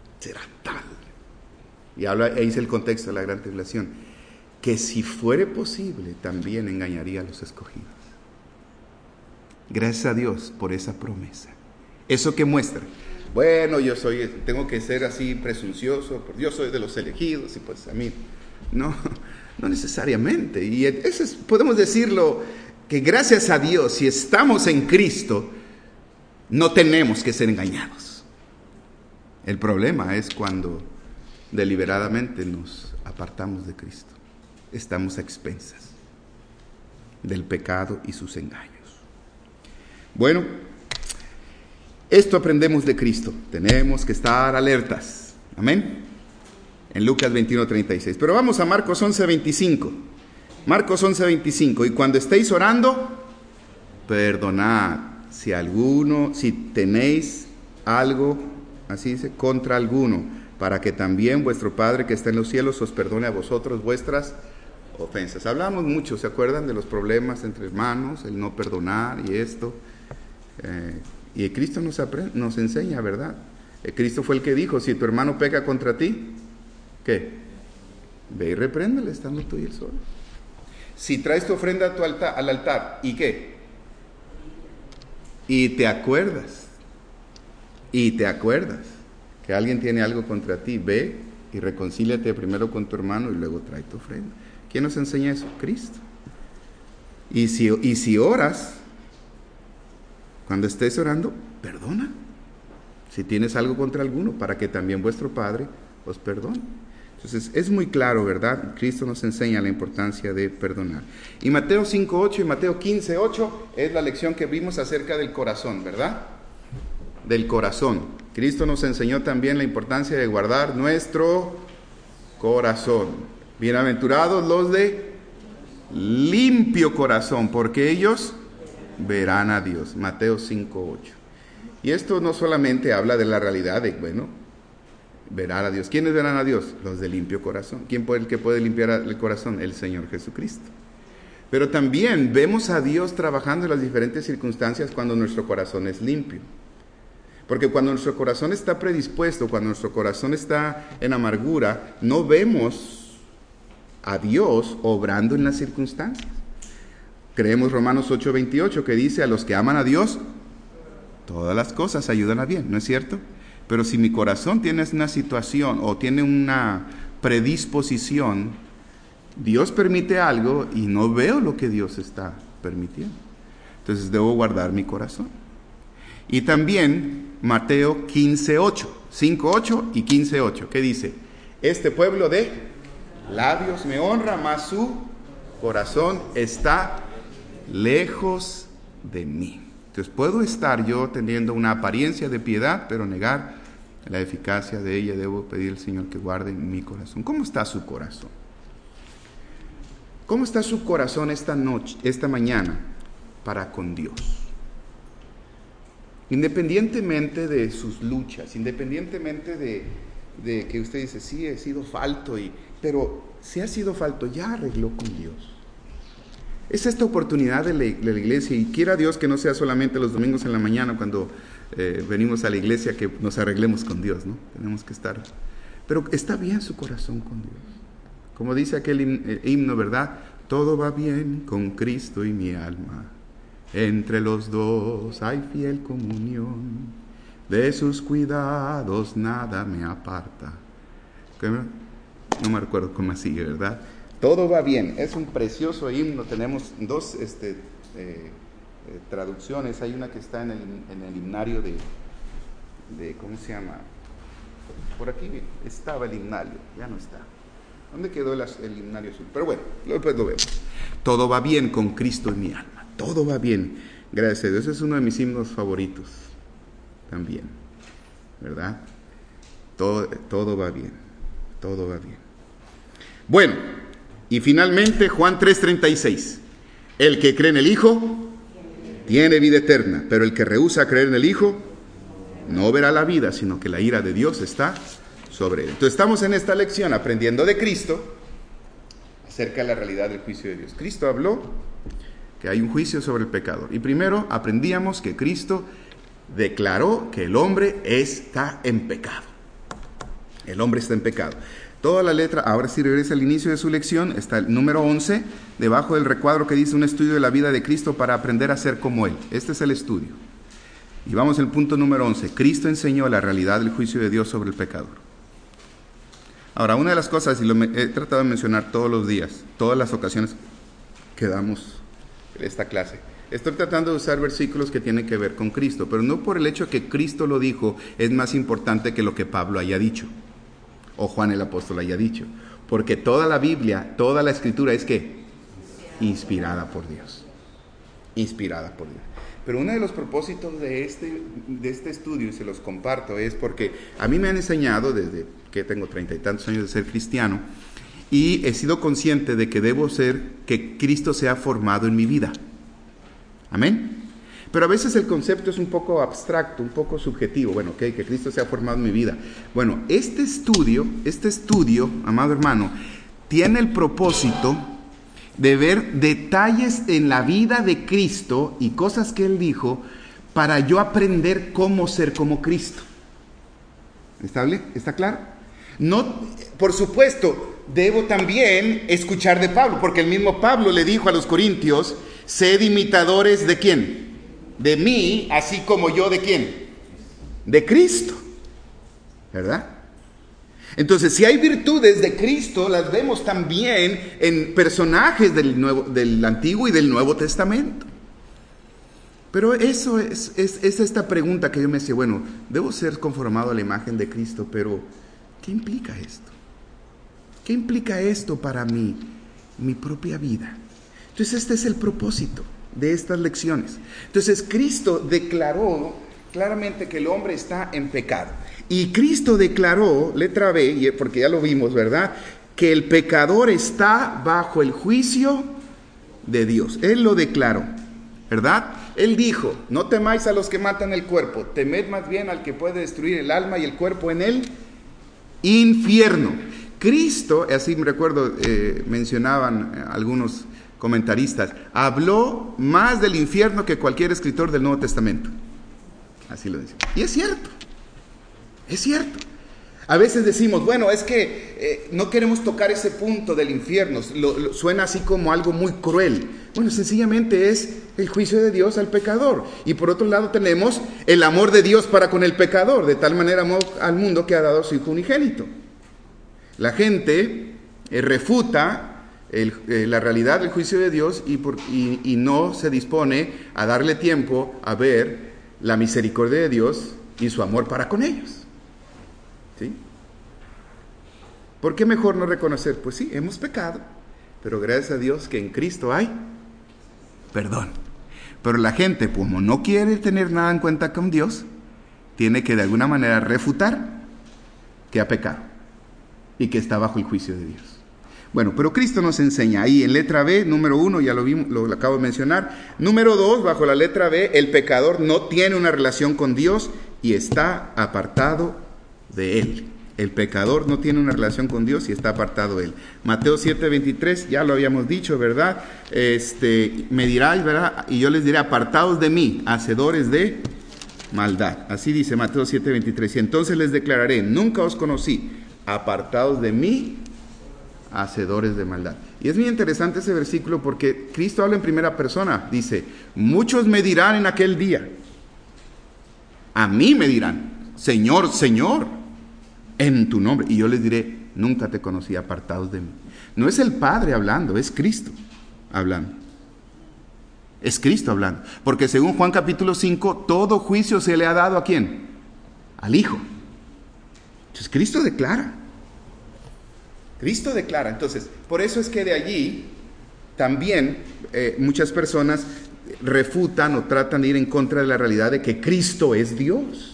Y habla, ahí es el contexto de la gran tribulación. Que si fuere posible, también engañaría a los escogidos. Gracias a Dios por esa promesa. Eso que muestra, bueno, tengo que ser así presuncioso, porque yo soy de los elegidos, y pues a mí, no necesariamente. Y eso podemos decirlo, que gracias a Dios, si estamos en Cristo, no tenemos que ser engañados. El problema es cuando deliberadamente nos apartamos de Cristo. Estamos a expensas del pecado y sus engaños. Bueno, esto aprendemos de Cristo. Tenemos que estar alertas. Amén. En Lucas 21:36. Pero vamos a Marcos 11:25. Marcos 11:25. Y cuando estéis orando, perdonad si tenéis algo, así dice, contra alguno, para que también vuestro Padre que está en los cielos os perdone a vosotros vuestras ofensas. Hablamos mucho, ¿se acuerdan de los problemas entre hermanos? El no perdonar y esto. Y Cristo nos enseña, ¿verdad? Cristo fue el que dijo, si tu hermano peca contra ti, ¿qué? Ve y repréndele estando tú y él solo. Si traes tu ofrenda al altar, ¿y qué? Y te acuerdas que alguien tiene algo contra ti, ve y reconcíliate primero con tu hermano y luego trae tu ofrenda. ¿Quién nos enseña eso? Cristo. Y si oras, cuando estés orando, perdona. Si tienes algo contra alguno, para que también vuestro Padre os perdone. Entonces, es muy claro, ¿verdad? Cristo nos enseña la importancia de perdonar. Y Mateo 5:8 y Mateo 15:8 es la lección que vimos acerca del corazón, ¿verdad? Del corazón. Cristo nos enseñó también la importancia de guardar nuestro corazón. Bienaventurados los de limpio corazón, porque ellos verán a Dios. Mateo 5:8. Y esto no solamente habla de la realidad de, verán a Dios. ¿Quiénes verán a Dios? Los de limpio corazón. ¿Quién el que puede limpiar el corazón? El Señor Jesucristo. Pero también vemos a Dios trabajando en las diferentes circunstancias cuando nuestro corazón es limpio. Porque cuando nuestro corazón está predispuesto, cuando nuestro corazón está en amargura, no vemos a Dios obrando en las circunstancias. Creemos Romanos 8:28 que dice, a los que aman a Dios, todas las cosas ayudan a bien, ¿no es cierto? Pero si mi corazón tiene una situación o tiene una predisposición, Dios permite algo y no veo lo que Dios está permitiendo. Entonces debo guardar mi corazón. Y también Mateo 15:8, 5:8 y 15:8, ¿qué dice? Este pueblo de labios me honra, mas su corazón está lejos de mí. Entonces puedo estar yo teniendo una apariencia de piedad, pero negar la eficacia de ella. Debo pedir al Señor que guarde mi corazón. ¿Cómo está su corazón? ¿Cómo está su corazón esta noche, esta mañana, para con Dios? Independientemente de sus luchas, independientemente de que usted dice, sí, he sido falto, pero si ha sido falto, ya arregló con Dios. Es esta oportunidad de la iglesia, y quiera Dios que no sea solamente los domingos en la mañana cuando venimos a la iglesia que nos arreglemos con Dios, ¿no? Tenemos que estar. Pero está bien su corazón con Dios. Como dice aquel himno, ¿verdad? Todo va bien con Cristo y mi alma. Entre los dos hay fiel comunión. De sus cuidados nada me aparta. No me recuerdo cómo sigue, ¿verdad? Todo va bien. Es un precioso himno. Tenemos dos traducciones. Hay una que está en el himnario de ¿cómo se llama? Por aquí estaba el himnario, ya no está. ¿Dónde quedó el himnario azul? Pero bueno, después lo vemos. Todo va bien con Cristo en mi alma. Todo va bien. Gracias a Dios. Es uno de mis himnos favoritos también, ¿verdad? Todo va bien. Todo va bien. Bueno, y finalmente Juan 3:36. El que cree en el Hijo tiene vida eterna, pero el que rehúsa creer en el Hijo no verá la vida, sino que la ira de Dios está sobre él. Entonces estamos en esta lección aprendiendo de Cristo acerca de la realidad del juicio de Dios. Cristo habló que hay un juicio sobre el pecador. Y primero aprendíamos que Cristo declaró que el hombre está en pecado. El hombre está en pecado. Toda la letra, ahora sí regresa al inicio de su lección, está el número 11, debajo del recuadro que dice un estudio de la vida de Cristo para aprender a ser como Él. Este es el estudio. Y vamos al punto número 11. Cristo enseñó la realidad del juicio de Dios sobre el pecador. Ahora, una de las cosas, y lo he tratado de mencionar todos los días, todas las ocasiones que damos esta clase, estoy tratando de usar versículos que tienen que ver con Cristo, pero no por el hecho que Cristo lo dijo es más importante que lo que Pablo haya dicho, o Juan el apóstol haya dicho, porque toda la Biblia, toda la Escritura es ¿qué? Inspirada por Dios. Inspirada por Dios. Pero uno de los propósitos de este estudio, y se los comparto, es porque a mí me han enseñado desde que tengo 30 y tantos años de ser cristiano, y he sido consciente de que debo ser, que Cristo sea formado en mi vida. Amén. Pero a veces el concepto es un poco abstracto, un poco subjetivo. Bueno, que Cristo sea formado en mi vida. Bueno, este estudio, amado hermano, tiene el propósito de ver detalles en la vida de Cristo y cosas que Él dijo para yo aprender cómo ser como Cristo. ¿Está claro? No, por supuesto, debo también escuchar de Pablo, porque el mismo Pablo le dijo a los corintios, sed imitadores ¿de quién? De mí, así como yo ¿de quién? De Cristo, ¿verdad? Entonces, si hay virtudes de Cristo, las vemos también en personajes del Antiguo y del Nuevo Testamento. Pero eso es esta pregunta que yo me hacía, bueno, debo ser conformado a la imagen de Cristo, pero ¿qué implica esto? ¿Qué implica esto para mí, mi propia vida? Entonces, este es el propósito de estas lecciones. Entonces, Cristo declaró claramente que el hombre está en pecado. Y Cristo declaró, letra B, porque ya lo vimos, ¿verdad? Que el pecador está bajo el juicio de Dios. Él lo declaró, ¿verdad? Él dijo, no temáis a los que matan el cuerpo, temed más bien al que puede destruir el alma y el cuerpo en el infierno. Cristo, así me recuerdo, mencionaban algunos comentaristas, habló más del infierno que cualquier escritor del Nuevo Testamento. Así lo dice. Y es cierto. Es cierto. A veces decimos, bueno, es que no queremos tocar ese punto del infierno. Suena así como algo muy cruel. Bueno, sencillamente es el juicio de Dios al pecador. Y por otro lado tenemos el amor de Dios para con el pecador. De tal manera amó al mundo que ha dado a su Hijo unigénito. La gente refuta la realidad del juicio de Dios y no se dispone a darle tiempo a ver la misericordia de Dios y su amor para con ellos. ¿Sí? ¿Por qué mejor no reconocer? Pues sí, hemos pecado, pero gracias a Dios que en Cristo hay perdón. Pero la gente, como no quiere tener nada en cuenta con Dios, tiene que de alguna manera refutar que ha pecado y que está bajo el juicio de Dios. Bueno, pero Cristo nos enseña ahí en letra B, número 1, ya lo vimos, lo acabo de mencionar. Número 2, bajo la letra B, el pecador no tiene una relación con Dios y está apartado de Él. El pecador no tiene una relación con Dios y está apartado de Él. Mateo 7:23, ya lo habíamos dicho, ¿verdad? Me diráis, ¿verdad? Y yo les diré, apartados de mí, hacedores de maldad. Así dice Mateo 7:23. Y entonces les declararé, nunca os conocí, apartados de mí, hacedores de maldad. Y es muy interesante ese versículo porque Cristo habla en primera persona. Dice, muchos me dirán en aquel día, a mí me dirán, Señor, Señor, en tu nombre. Y yo les diré, nunca te conocí, apartados de mí. No es el Padre hablando, es Cristo hablando. Es Cristo hablando. Porque según Juan capítulo 5, todo juicio se le ha dado ¿a quién? Al Hijo. Entonces Cristo declara. Cristo declara. Entonces, por eso es que de allí también muchas personas refutan o tratan de ir en contra de la realidad de que Cristo es Dios.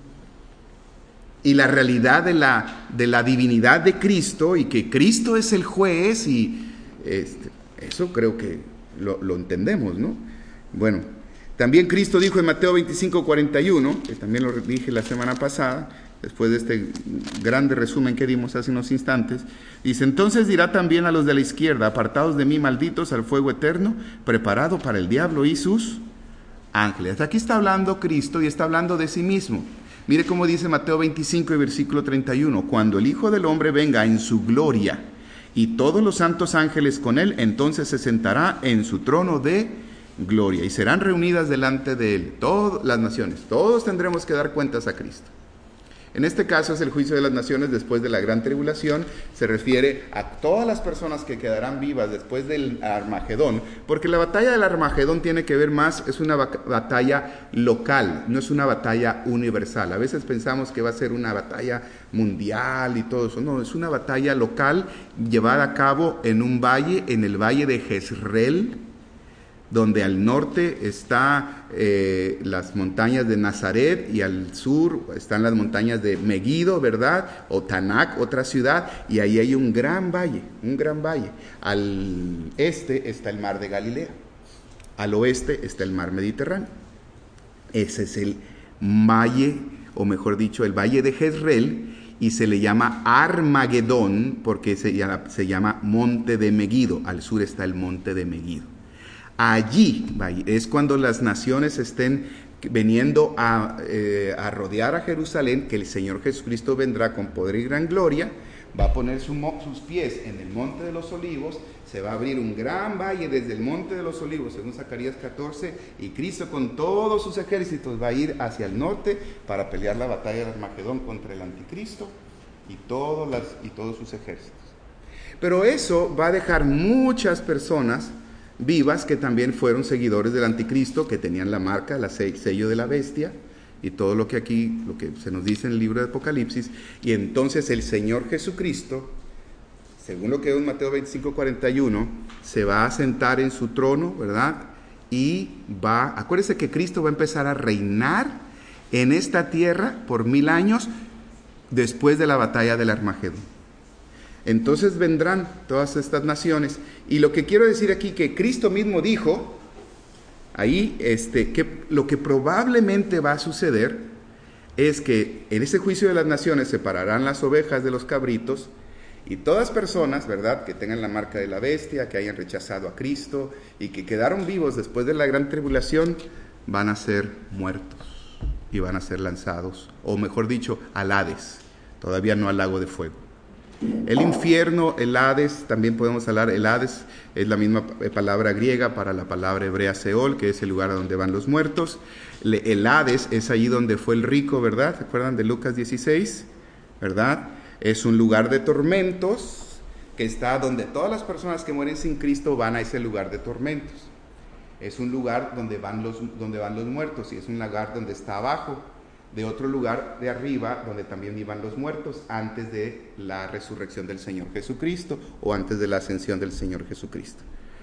Y la realidad de la divinidad de Cristo y que Cristo es el juez y eso creo que lo entendemos, ¿no? Bueno, también Cristo dijo en Mateo 25:41, que también lo dije la semana pasada, después de este grande resumen que dimos hace unos instantes, dice, entonces dirá también a los de la izquierda, apartados de mí, malditos, al fuego eterno, preparado para el diablo y sus ángeles. Aquí está hablando Cristo y está hablando de sí mismo. Mire cómo dice Mateo 25 y versículo 31, cuando el Hijo del Hombre venga en su gloria y todos los santos ángeles con él, entonces se sentará en su trono de gloria y serán reunidas delante de él todas las naciones. Todos tendremos que dar cuentas a Cristo. En este caso es el juicio de las naciones después de la gran tribulación, se refiere a todas las personas que quedarán vivas después del Armagedón, porque la batalla del Armagedón tiene que ver más, es una batalla local, no es una batalla universal. A veces pensamos que va a ser una batalla mundial y todo eso, no, es una batalla local llevada a cabo en un valle, en el valle de Jezreel, donde al norte están las montañas de Nazaret y al sur están las montañas de Megiddo, ¿verdad? O Tanak, otra ciudad, y ahí hay un gran valle. Al este está el mar de Galilea, al oeste está el mar Mediterráneo. Ese es el valle, o mejor dicho, el valle de Jezreel, y se le llama Armagedón porque se llama monte de Megiddo. Al sur está el monte de Megiddo. Allí es cuando las naciones estén viniendo a rodear a Jerusalén, que el Señor Jesucristo vendrá con poder y gran gloria, va a poner sus pies en el monte de los olivos, se va a abrir un gran valle desde el monte de los olivos, según Zacarías 14, y Cristo con todos sus ejércitos va a ir hacia el norte para pelear la batalla de Armagedón contra el anticristo y todos sus ejércitos. Pero eso va a dejar muchas personas vivas que también fueron seguidores del anticristo, que tenían la marca, el sello de la bestia y todo lo que se nos dice en el libro de Apocalipsis. Y entonces el Señor Jesucristo, según lo que es en Mateo 25:41, se va a sentar en su trono, ¿verdad? Y acuérdense que Cristo va a empezar a reinar en esta tierra por 1000 años después de la batalla del Armagedón. Entonces vendrán todas estas naciones. Y lo que quiero decir aquí, que Cristo mismo dijo, ahí, que lo que probablemente va a suceder es que en ese juicio de las naciones separarán las ovejas de los cabritos, y todas personas, ¿verdad?, que tengan la marca de la bestia, que hayan rechazado a Cristo y que quedaron vivos después de la gran tribulación, van a ser muertos y van a ser lanzados, o mejor dicho, al Hades, todavía no al lago de fuego. El infierno, el Hades, también podemos hablar, el Hades es la misma palabra griega para la palabra hebrea Seol, que es el lugar a donde van los muertos. El Hades es allí donde fue el rico, ¿verdad? ¿Se acuerdan de Lucas 16? ¿Verdad? Es un lugar de tormentos que está donde todas las personas que mueren sin Cristo van a ese lugar de tormentos. Es un lugar donde van los muertos, y es un lugar donde está abajo de otro lugar de arriba donde también iban los muertos antes de la resurrección del Señor Jesucristo o antes de la ascensión del Señor Jesucristo.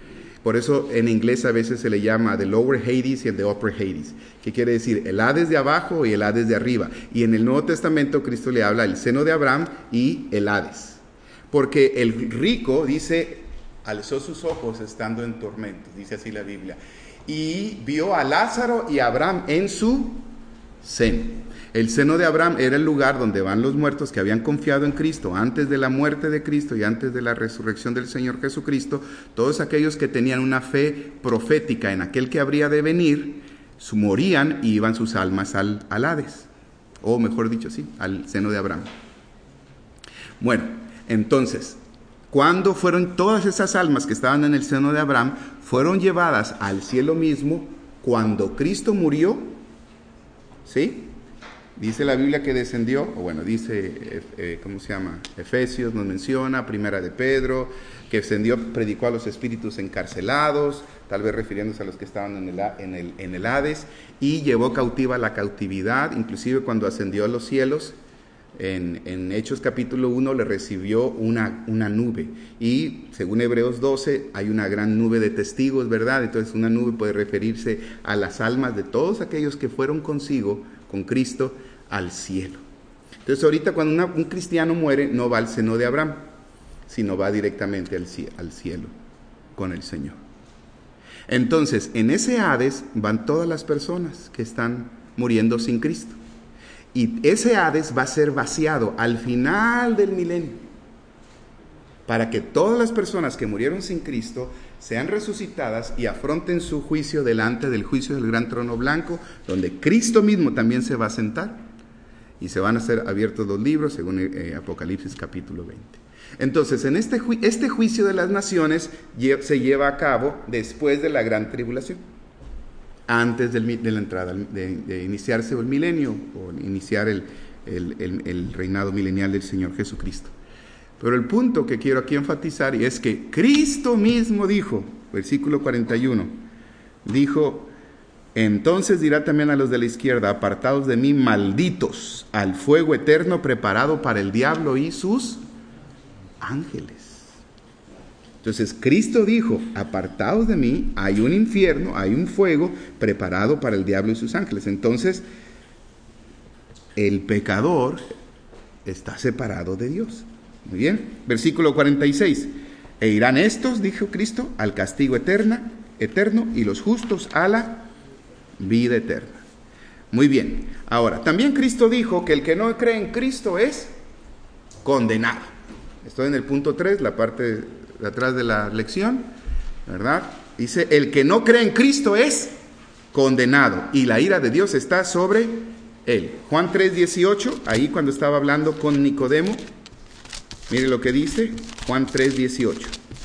Por eso en inglés a veces se le llama the lower Hades y el the upper Hades, que quiere decir el Hades de abajo y el Hades de arriba. Y en el Nuevo Testamento Cristo le habla el seno de Abraham y el Hades. Porque el rico, dice, alzó sus ojos estando en tormento, dice así la Biblia, y vio a Lázaro y a Abraham en su seno. El seno de Abraham era el lugar donde van los muertos que habían confiado en Cristo antes de la muerte de Cristo y antes de la resurrección del Señor Jesucristo. Todos aquellos que tenían una fe profética en aquel que habría de venir, morían y iban sus almas al Hades, o mejor dicho, sí, al seno de Abraham. Bueno, entonces, cuando fueron todas esas almas que estaban en el seno de Abraham, fueron llevadas al cielo mismo cuando Cristo murió, ¿sí? Dice la Biblia que descendió, o bueno, dice, Efesios nos menciona, Primera de Pedro, que descendió, predicó a los espíritus encarcelados, tal vez refiriéndose a los que estaban en el Hades, y llevó cautiva la cautividad, inclusive cuando ascendió a los cielos, en Hechos capítulo 1 le recibió una nube, y según Hebreos 12 hay una gran nube de testigos, ¿verdad? Entonces una nube puede referirse a las almas de todos aquellos que fueron consigo, con Cristo, al cielo. Entonces ahorita cuando un cristiano muere, no va al seno de Abraham, sino va directamente al cielo con el Señor. Entonces en ese Hades van todas las personas que están muriendo sin Cristo, y ese Hades va a ser vaciado al final del milenio, para que todas las personas que murieron sin Cristo sean resucitadas y afronten su juicio delante del juicio del gran trono blanco, donde Cristo mismo también se va a sentar, y se van a ser abiertos los libros, según Apocalipsis capítulo 20. Entonces, en este juicio de las naciones se lleva a cabo después de la gran tribulación, antes de la entrada, de iniciarse el milenio, o iniciar el reinado milenial del Señor Jesucristo. Pero el punto que quiero aquí enfatizar es que Cristo mismo dijo, versículo 41, dijo: entonces dirá también a los de la izquierda, apartados de mí, malditos, al fuego eterno preparado para el diablo y sus ángeles. Entonces Cristo dijo, apartados de mí, hay un infierno, hay un fuego preparado para el diablo y sus ángeles. Entonces el pecador está separado de Dios. Muy bien, versículo 46. E irán estos, dijo Cristo, al castigo eterno, y los justos a la vida eterna. Muy bien, ahora, también Cristo dijo que el que no cree en Cristo es condenado. Estoy en el punto 3, la parte de atrás de la lección, ¿verdad? Dice, el que no cree en Cristo es condenado, y la ira de Dios está sobre él. Juan 3:18, ahí cuando estaba hablando con Nicodemo, mire lo que dice, Juan 3:18.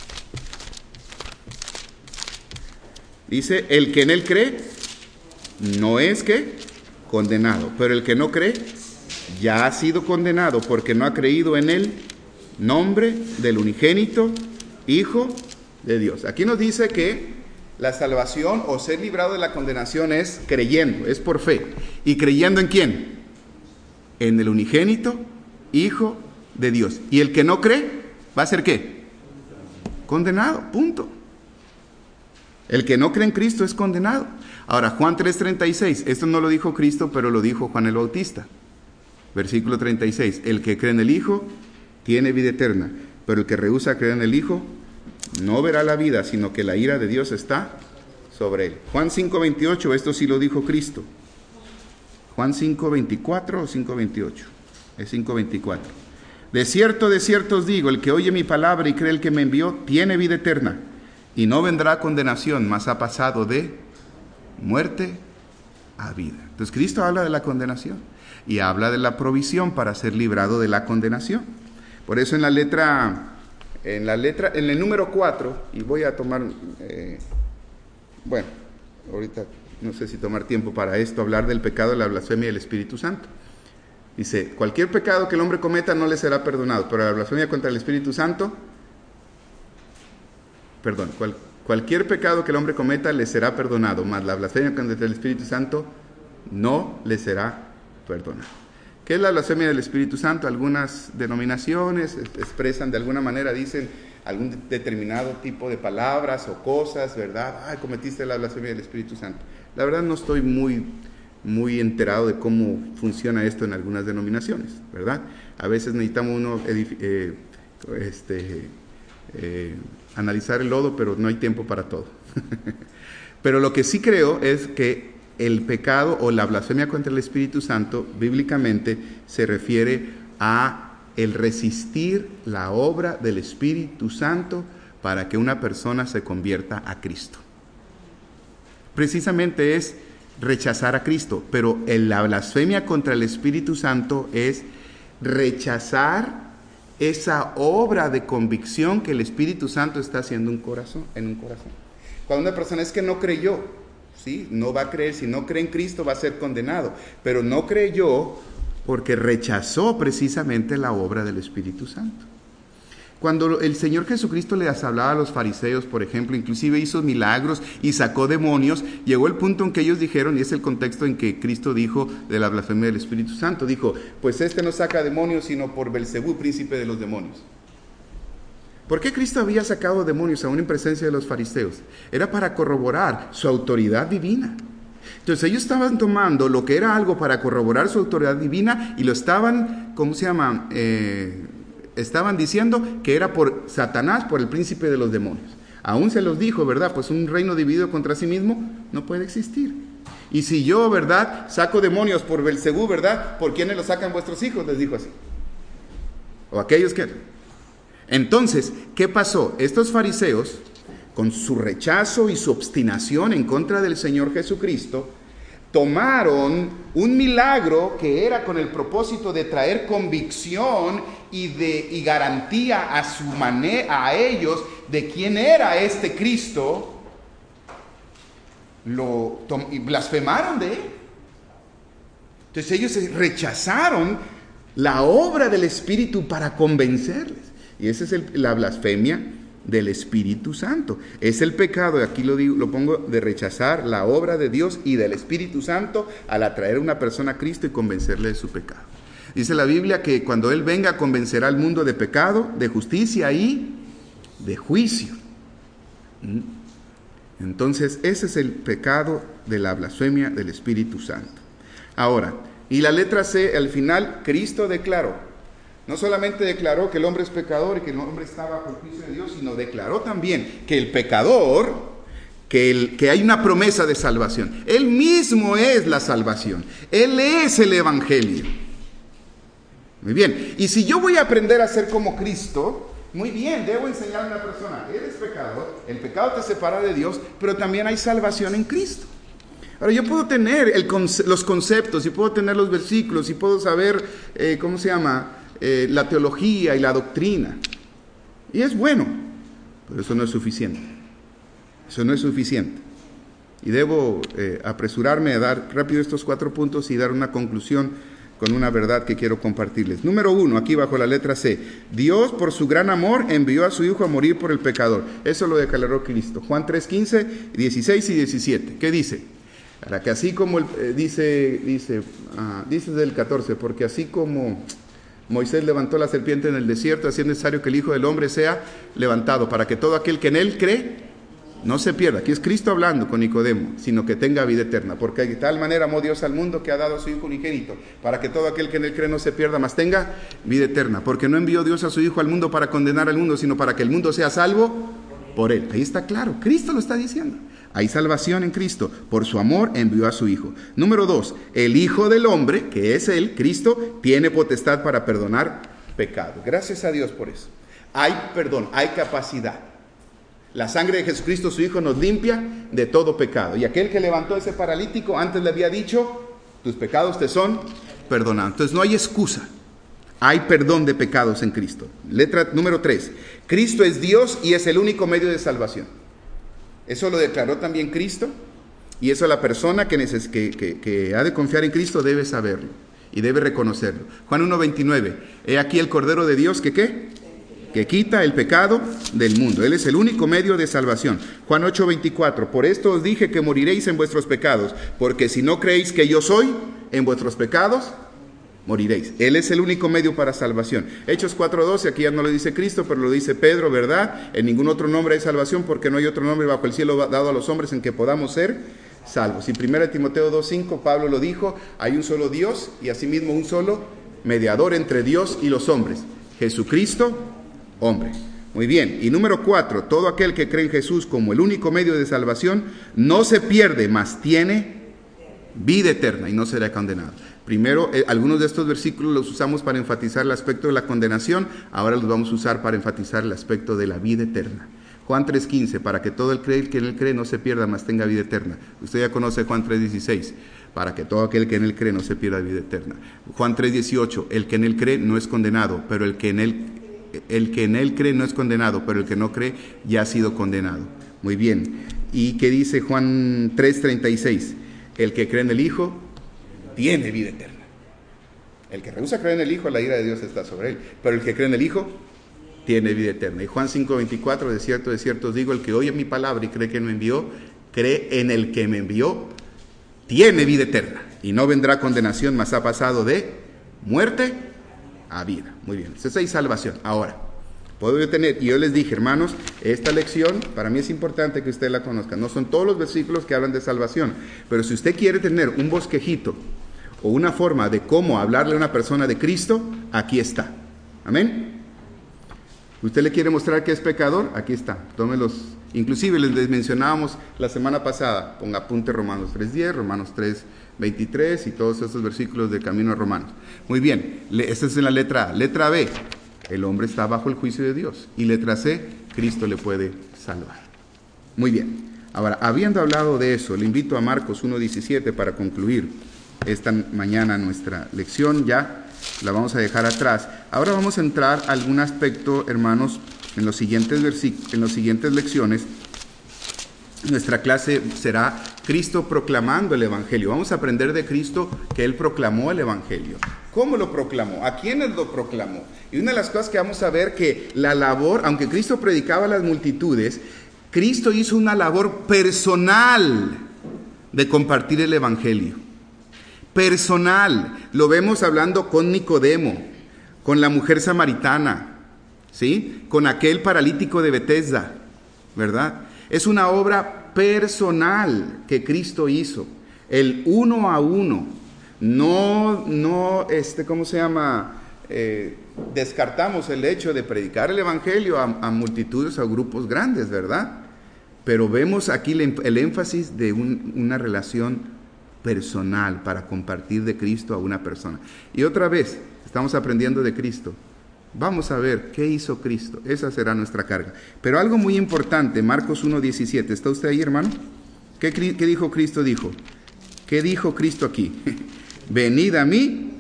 Dice, el que en él cree, no es que condenado, pero el que no cree, ya ha sido condenado, porque no ha creído en el nombre del unigénito Hijo de Dios. Aquí nos dice que la salvación o ser librado de la condenación es creyendo, es por fe. ¿Y creyendo en quién? En el unigénito Hijo de Dios. Y el que no cree, ¿va a ser qué? Condenado, punto. El que no cree en Cristo es condenado. Ahora, Juan 3:36, esto no lo dijo Cristo, pero lo dijo Juan el Bautista. Versículo 36, el que cree en el Hijo tiene vida eterna, pero el que rehúsa creer en el Hijo no verá la vida, sino que la ira de Dios está sobre él. Juan 5:28, esto sí lo dijo Cristo. Juan 5:24 o 5:28, es 5:24. De cierto os digo, el que oye mi palabra y cree el que me envió, tiene vida eterna, y no vendrá a condenación, mas ha pasado de muerte a vida. Entonces Cristo habla de la condenación y habla de la provisión para ser librado de la condenación. Por eso en el número 4, y voy a tomar, ahorita no sé si tomar tiempo para esto, hablar del pecado de la blasfemia del Espíritu Santo. Dice, cualquier pecado que el hombre cometa no le será perdonado, pero la blasfemia contra el Espíritu Santo, cualquier pecado que el hombre cometa le será perdonado, mas la blasfemia contra el Espíritu Santo no le será perdonado. ¿Qué es la blasfemia del Espíritu Santo? Algunas denominaciones expresan de alguna manera, dicen, algún determinado tipo de palabras o cosas, ¿verdad? Ay, cometiste la blasfemia del Espíritu Santo. La verdad no estoy muy enterado de cómo funciona esto en algunas denominaciones, ¿verdad? A veces necesitamos uno analizar el lodo, pero no hay tiempo para todo. Pero lo que sí creo es que el pecado o la blasfemia contra el Espíritu Santo, bíblicamente, se refiere a el resistir la obra del Espíritu Santo para que una persona se convierta a Cristo. Precisamente es rechazar a Cristo, pero la blasfemia contra el Espíritu Santo es rechazar esa obra de convicción que el Espíritu Santo está haciendo en un corazón. Cuando una persona es que no creyó, ¿sí? No va a creer, si no cree en Cristo va a ser condenado, pero no creyó porque rechazó precisamente la obra del Espíritu Santo. Cuando el Señor Jesucristo les hablaba a los fariseos, por ejemplo, inclusive hizo milagros y sacó demonios, llegó el punto en que ellos dijeron, y es el contexto en que Cristo dijo de la blasfemia del Espíritu Santo, dijo, pues este no saca demonios sino por Belcebú, príncipe de los demonios. ¿Por qué Cristo había sacado demonios aún en presencia de los fariseos? Era para corroborar su autoridad divina. Entonces ellos estaban tomando lo que era algo para corroborar su autoridad divina y lo estaban, estaban diciendo que era por Satanás, por el príncipe de los demonios. Aún se los dijo, ¿verdad? Pues un reino dividido contra sí mismo no puede existir. Y si yo, ¿verdad?, saco demonios por Belcebú, ¿verdad?, ¿por quiénes lo sacan vuestros hijos? Les dijo así. O aquellos que... Entonces, ¿qué pasó? Estos fariseos, con su rechazo y su obstinación en contra del Señor Jesucristo, tomaron un milagro que era con el propósito de traer convicción y garantía a ellos de quién era este Cristo, y blasfemaron de él. Entonces ellos rechazaron la obra del Espíritu para convencerles. Y esa es la blasfemia del Espíritu Santo. Es el pecado, y aquí lo pongo, de rechazar la obra de Dios y del Espíritu Santo al atraer a una persona a Cristo y convencerle de su pecado. Dice la Biblia que cuando Él venga convencerá al mundo de pecado, de justicia y de juicio. Entonces ese es el pecado de la blasfemia del Espíritu Santo. Ahora, y la letra C, al final, Cristo declaró. No solamente declaró que el hombre es pecador y que el hombre está bajo el juicio de Dios, sino declaró también que el pecador, que hay una promesa de salvación. Él mismo es la salvación. Él es el Evangelio. Muy bien. Y si yo voy a aprender a ser como Cristo, muy bien, debo enseñar a una persona, eres pecador, el pecado te separa de Dios, pero también hay salvación en Cristo. Ahora, yo puedo tener los conceptos, y puedo tener los versículos, y puedo saber, la teología y la doctrina. Y es bueno, pero eso no es suficiente. Eso no es suficiente. Y debo apresurarme a dar rápido estos 4 puntos y dar una conclusión con una verdad que quiero compartirles. Número 1, aquí bajo la letra C. Dios, por su gran amor, envió a su Hijo a morir por el pecador. Eso lo declaró Cristo. Juan 3:15, 16 y 17. ¿Qué dice? Para que así como dice desde el 14, porque así como Moisés levantó la serpiente en el desierto, así es necesario que el Hijo del Hombre sea levantado, para que todo aquel que en él cree no se pierda. Aquí es Cristo hablando con Nicodemo, sino que tenga vida eterna. Porque de tal manera amó Dios al mundo que ha dado a su Hijo unigénito, para que todo aquel que en él cree no se pierda, mas tenga vida eterna. Porque no envió Dios a su Hijo al mundo para condenar al mundo, sino para que el mundo sea salvo por él. Ahí está claro, Cristo lo está diciendo. Hay salvación en Cristo. Por su amor envió a su Hijo. Número 2, el Hijo del Hombre, que es Él, Cristo, tiene potestad para perdonar pecado. Gracias a Dios por eso. Hay perdón, hay capacidad. La sangre de Jesucristo, su Hijo, nos limpia de todo pecado. Y aquel que levantó ese paralítico, antes le había dicho, tus pecados te son perdonados. Entonces no hay excusa. Hay perdón de pecados en Cristo. Letra número 3, Cristo es Dios y es el único medio de salvación. Eso lo declaró también Cristo, y eso la persona que ha de confiar en Cristo debe saberlo y debe reconocerlo. Juan 1:29, he aquí el Cordero de Dios que quita el pecado del mundo. Él es el único medio de salvación. Juan 8:24, por esto os dije que moriréis en vuestros pecados, porque si no creéis que yo soy, en vuestros pecados moriréis. Él es el único medio para salvación. Hechos 4:12, aquí ya no lo dice Cristo, pero lo dice Pedro, ¿verdad? En ningún otro nombre hay salvación, porque no hay otro nombre bajo el cielo dado a los hombres en que podamos ser salvos. Y 1 Timoteo 2:5, Pablo lo dijo, hay un solo Dios y asimismo un solo mediador entre Dios y los hombres, Jesucristo, hombre. Muy bien, y número 4, todo aquel que cree en Jesús como el único medio de salvación, no se pierde, mas tiene vida eterna y no será condenado. Primero, algunos de estos versículos los usamos para enfatizar el aspecto de la condenación, ahora los vamos a usar para enfatizar el aspecto de la vida eterna. Juan 3:15, para que todo el que en él cree no se pierda, mas tenga vida eterna. Usted ya conoce Juan 3:16, para que todo aquel que en él cree no se pierda vida eterna. Juan 3:18, el que en él cree no es condenado, pero el que en él cree no es condenado, pero el que no cree ya ha sido condenado. Muy bien. ¿Y qué dice Juan 3:36? El que cree en el Hijo tiene vida eterna. El que rehúsa creer en el Hijo, la ira de Dios está sobre él. Pero el que cree en el Hijo tiene vida eterna. Y Juan 5:24, de cierto os digo, el que oye mi palabra y cree que me envió, cree en el que me envió, tiene vida eterna. Y no vendrá condenación, mas ha pasado de muerte a vida. Muy bien, esa es salvación. Ahora, puedo yo tener, y yo les dije, hermanos, esta lección para mí es importante que usted la conozca. No son todos los versículos que hablan de salvación, pero si usted quiere tener un bosquejito o una forma de cómo hablarle a una persona de Cristo, aquí está. Amén. ¿Usted le quiere mostrar que es pecador? Aquí está. Tómelos. Inclusive les mencionábamos la semana pasada, ponga apunte Romanos 3:10, Romanos 3:23 y todos esos versículos de camino a Romanos. Muy bien, esta es en la letra A. Letra B, el hombre está bajo el juicio de Dios. Y letra C, Cristo le puede salvar. Muy bien, ahora, habiendo hablado de eso, le invito a Marcos 1:17 para concluir esta mañana nuestra lección. Ya la vamos a dejar atrás. Ahora vamos a entrar a algún aspecto, hermanos, en los siguientes lecciones. Nuestra clase será Cristo proclamando el Evangelio. Vamos a aprender de Cristo que Él proclamó el Evangelio. ¿Cómo lo proclamó? ¿A quiénes lo proclamó? Y una de las cosas que vamos a ver que la labor, aunque Cristo predicaba a las multitudes, Cristo hizo una labor personal de compartir el Evangelio. Personal. Lo vemos hablando con Nicodemo, con la mujer samaritana, ¿sí? Con aquel paralítico de Betesda, ¿verdad? Es una obra personal que Cristo hizo, el uno a uno. No, ¿cómo se llama? Descartamos el hecho de predicar el Evangelio a multitudes, a grupos grandes, ¿verdad? Pero vemos aquí el énfasis de una relación personal para compartir de Cristo a una persona. Y otra vez, estamos aprendiendo de Cristo. Vamos a ver qué hizo Cristo. Esa será nuestra carga. Pero algo muy importante, Marcos 1:17. ¿Está usted ahí, hermano? ¿Qué dijo Cristo? ¿Qué dijo Cristo aquí? Venid a mí.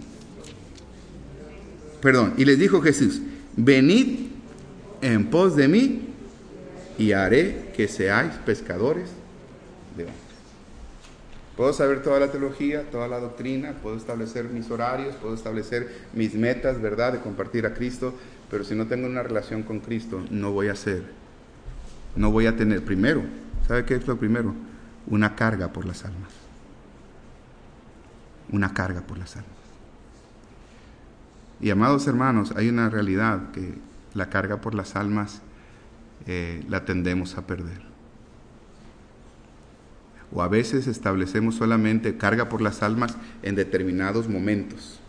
Y les dijo Jesús, venid en pos de mí y haré que seáis pescadores de hombres. Puedo saber toda la teología, toda la doctrina, puedo establecer mis horarios, puedo establecer mis metas, ¿verdad?, de compartir a Cristo, pero si no tengo una relación con Cristo, no voy a tener, primero, ¿sabe qué es lo primero? Una carga por las almas. Una carga por las almas. Y amados hermanos, hay una realidad que la carga por las almas la tendemos a perder. O a veces establecemos solamente carga por las almas en determinados momentos.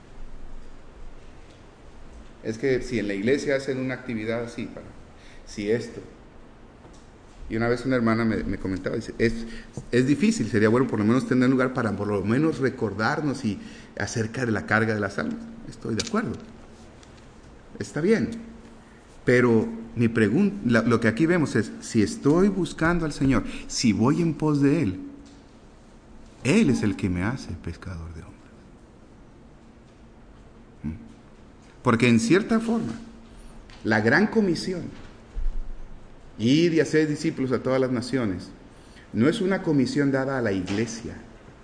Es que si en la iglesia hacen una actividad así, si esto. Y una vez una hermana me comentaba, dice, es difícil, sería bueno por lo menos tener lugar para por lo menos recordarnos y acerca de la carga de las almas. Estoy de acuerdo. Está bien. Pero mi pregunta, lo que aquí vemos es, si estoy buscando al Señor, si voy en pos de Él, Él es el que me hace pescador de hombres. Porque en cierta forma, la gran comisión, ir y hacer discípulos a todas las naciones, no es una comisión dada a la iglesia,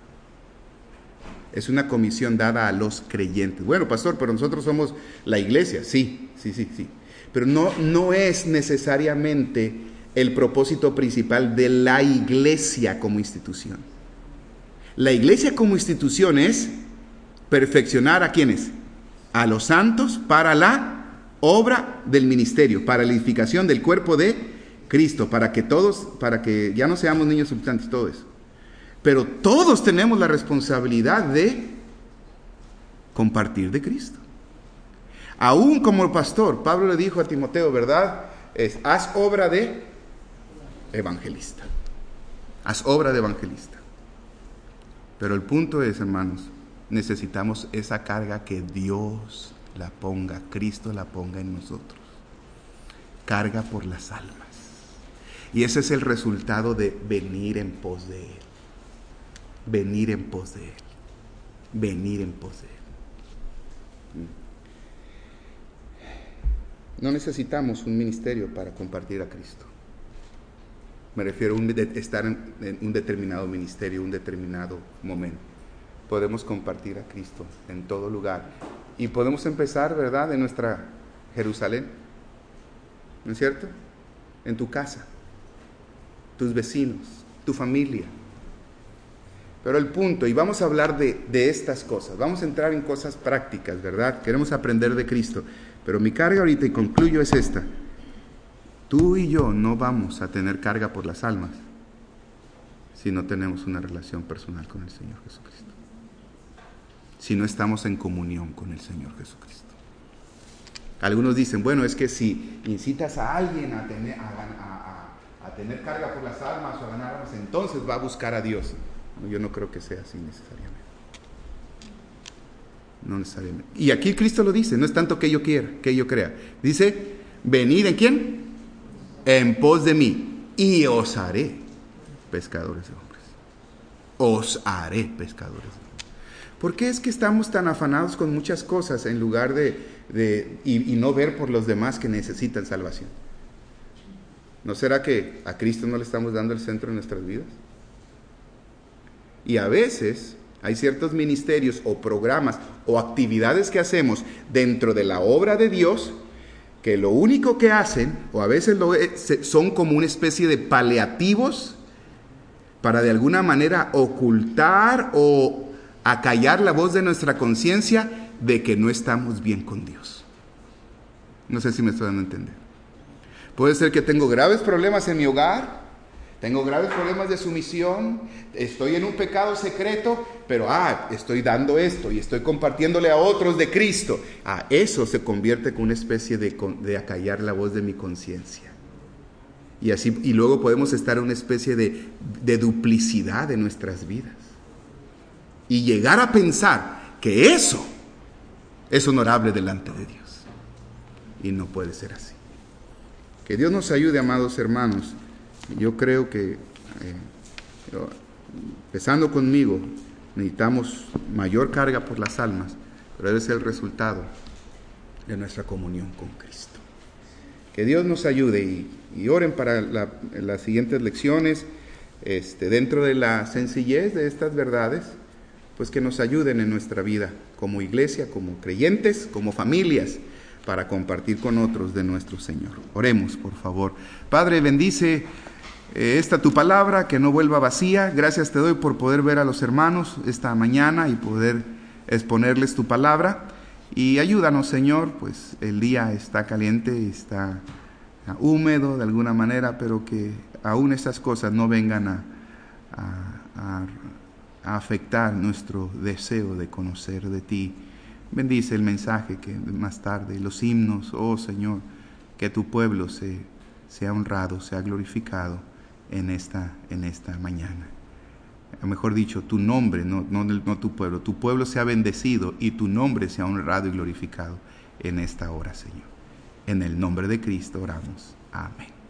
es una comisión dada a los creyentes. Bueno, pastor, pero nosotros somos la iglesia, sí. Pero no es necesariamente el propósito principal de la iglesia como institución. La iglesia como institución es perfeccionar ¿a quiénes? A los santos para la obra del ministerio, para la edificación del cuerpo de Cristo, para que ya no seamos niños suplantes, todo eso. Pero todos tenemos la responsabilidad de compartir de Cristo. Aún como el pastor, Pablo le dijo a Timoteo, ¿verdad? Haz obra de evangelista. Haz obra de evangelista. Pero el punto es, hermanos, necesitamos esa carga que Dios la ponga, Cristo la ponga en nosotros. Carga por las almas. Y ese es el resultado de venir en pos de Él. Venir en pos de Él. Venir en pos de Él. No necesitamos un ministerio para compartir a Cristo. Me refiero a estar en un determinado ministerio, un determinado momento. Podemos compartir a Cristo en todo lugar. Y podemos empezar, ¿verdad?, en nuestra Jerusalén. ¿No es cierto? En tu casa, tus vecinos, tu familia. Pero el punto, y vamos a hablar de estas cosas, vamos a entrar en cosas prácticas, ¿verdad? Queremos aprender de Cristo. Pero mi carga ahorita, y concluyo, es esta. Tú y yo no vamos a tener carga por las almas si no tenemos una relación personal con el Señor Jesucristo. Si no estamos en comunión con el Señor Jesucristo. Algunos dicen, bueno, es que si incitas a alguien a tener carga por las almas o a ganar almas, entonces va a buscar a Dios. No, yo no creo que sea así necesariamente. No necesariamente. Y aquí Cristo lo dice, no es tanto que yo quiera, que yo crea. Dice, venid ¿en quién? En pos de mí, y os haré pescadores de hombres. Os haré pescadores de hombres. ¿Por qué es que estamos tan afanados con muchas cosas en lugar y no ver por los demás que necesitan salvación? ¿No será que a Cristo no le estamos dando el centro de nuestras vidas? Y a veces hay ciertos ministerios o programas o actividades que hacemos dentro de la obra de Dios que lo único que hacen, o a veces son como una especie de paliativos para de alguna manera ocultar o acallar la voz de nuestra conciencia de que no estamos bien con Dios. No sé si me estoy dando a entender. Puede ser que tengo graves problemas en mi hogar, tengo graves problemas de sumisión, estoy en un pecado secreto, pero estoy dando esto y estoy compartiéndole a otros de Cristo. Eso se convierte en una especie de acallar la voz de mi conciencia. Y luego podemos estar en una especie de duplicidad en nuestras vidas. Y llegar a pensar que eso es honorable delante de Dios. Y no puede ser así. Que Dios nos ayude, amados hermanos. Yo creo que, empezando conmigo, necesitamos mayor carga por las almas, pero ese es el resultado de nuestra comunión con Cristo. Que Dios nos ayude y oren para las siguientes lecciones, dentro de la sencillez de estas verdades, pues que nos ayuden en nuestra vida, como iglesia, como creyentes, como familias, para compartir con otros de nuestro Señor. Oremos, por favor. Padre, bendice esta tu palabra, que no vuelva vacía. Gracias te doy por poder ver a los hermanos esta mañana y poder exponerles tu palabra. Y ayúdanos, Señor, pues el día está caliente, está húmedo de alguna manera, pero que aún estas cosas no vengan a afectar nuestro deseo de conocer de ti. Bendice el mensaje que más tarde, los himnos, oh Señor, que tu pueblo sea honrado, sea glorificado en esta mañana. Mejor dicho, tu nombre, no tu pueblo sea bendecido y tu nombre sea honrado y glorificado en esta hora, Señor. En el nombre de Cristo oramos. Amén.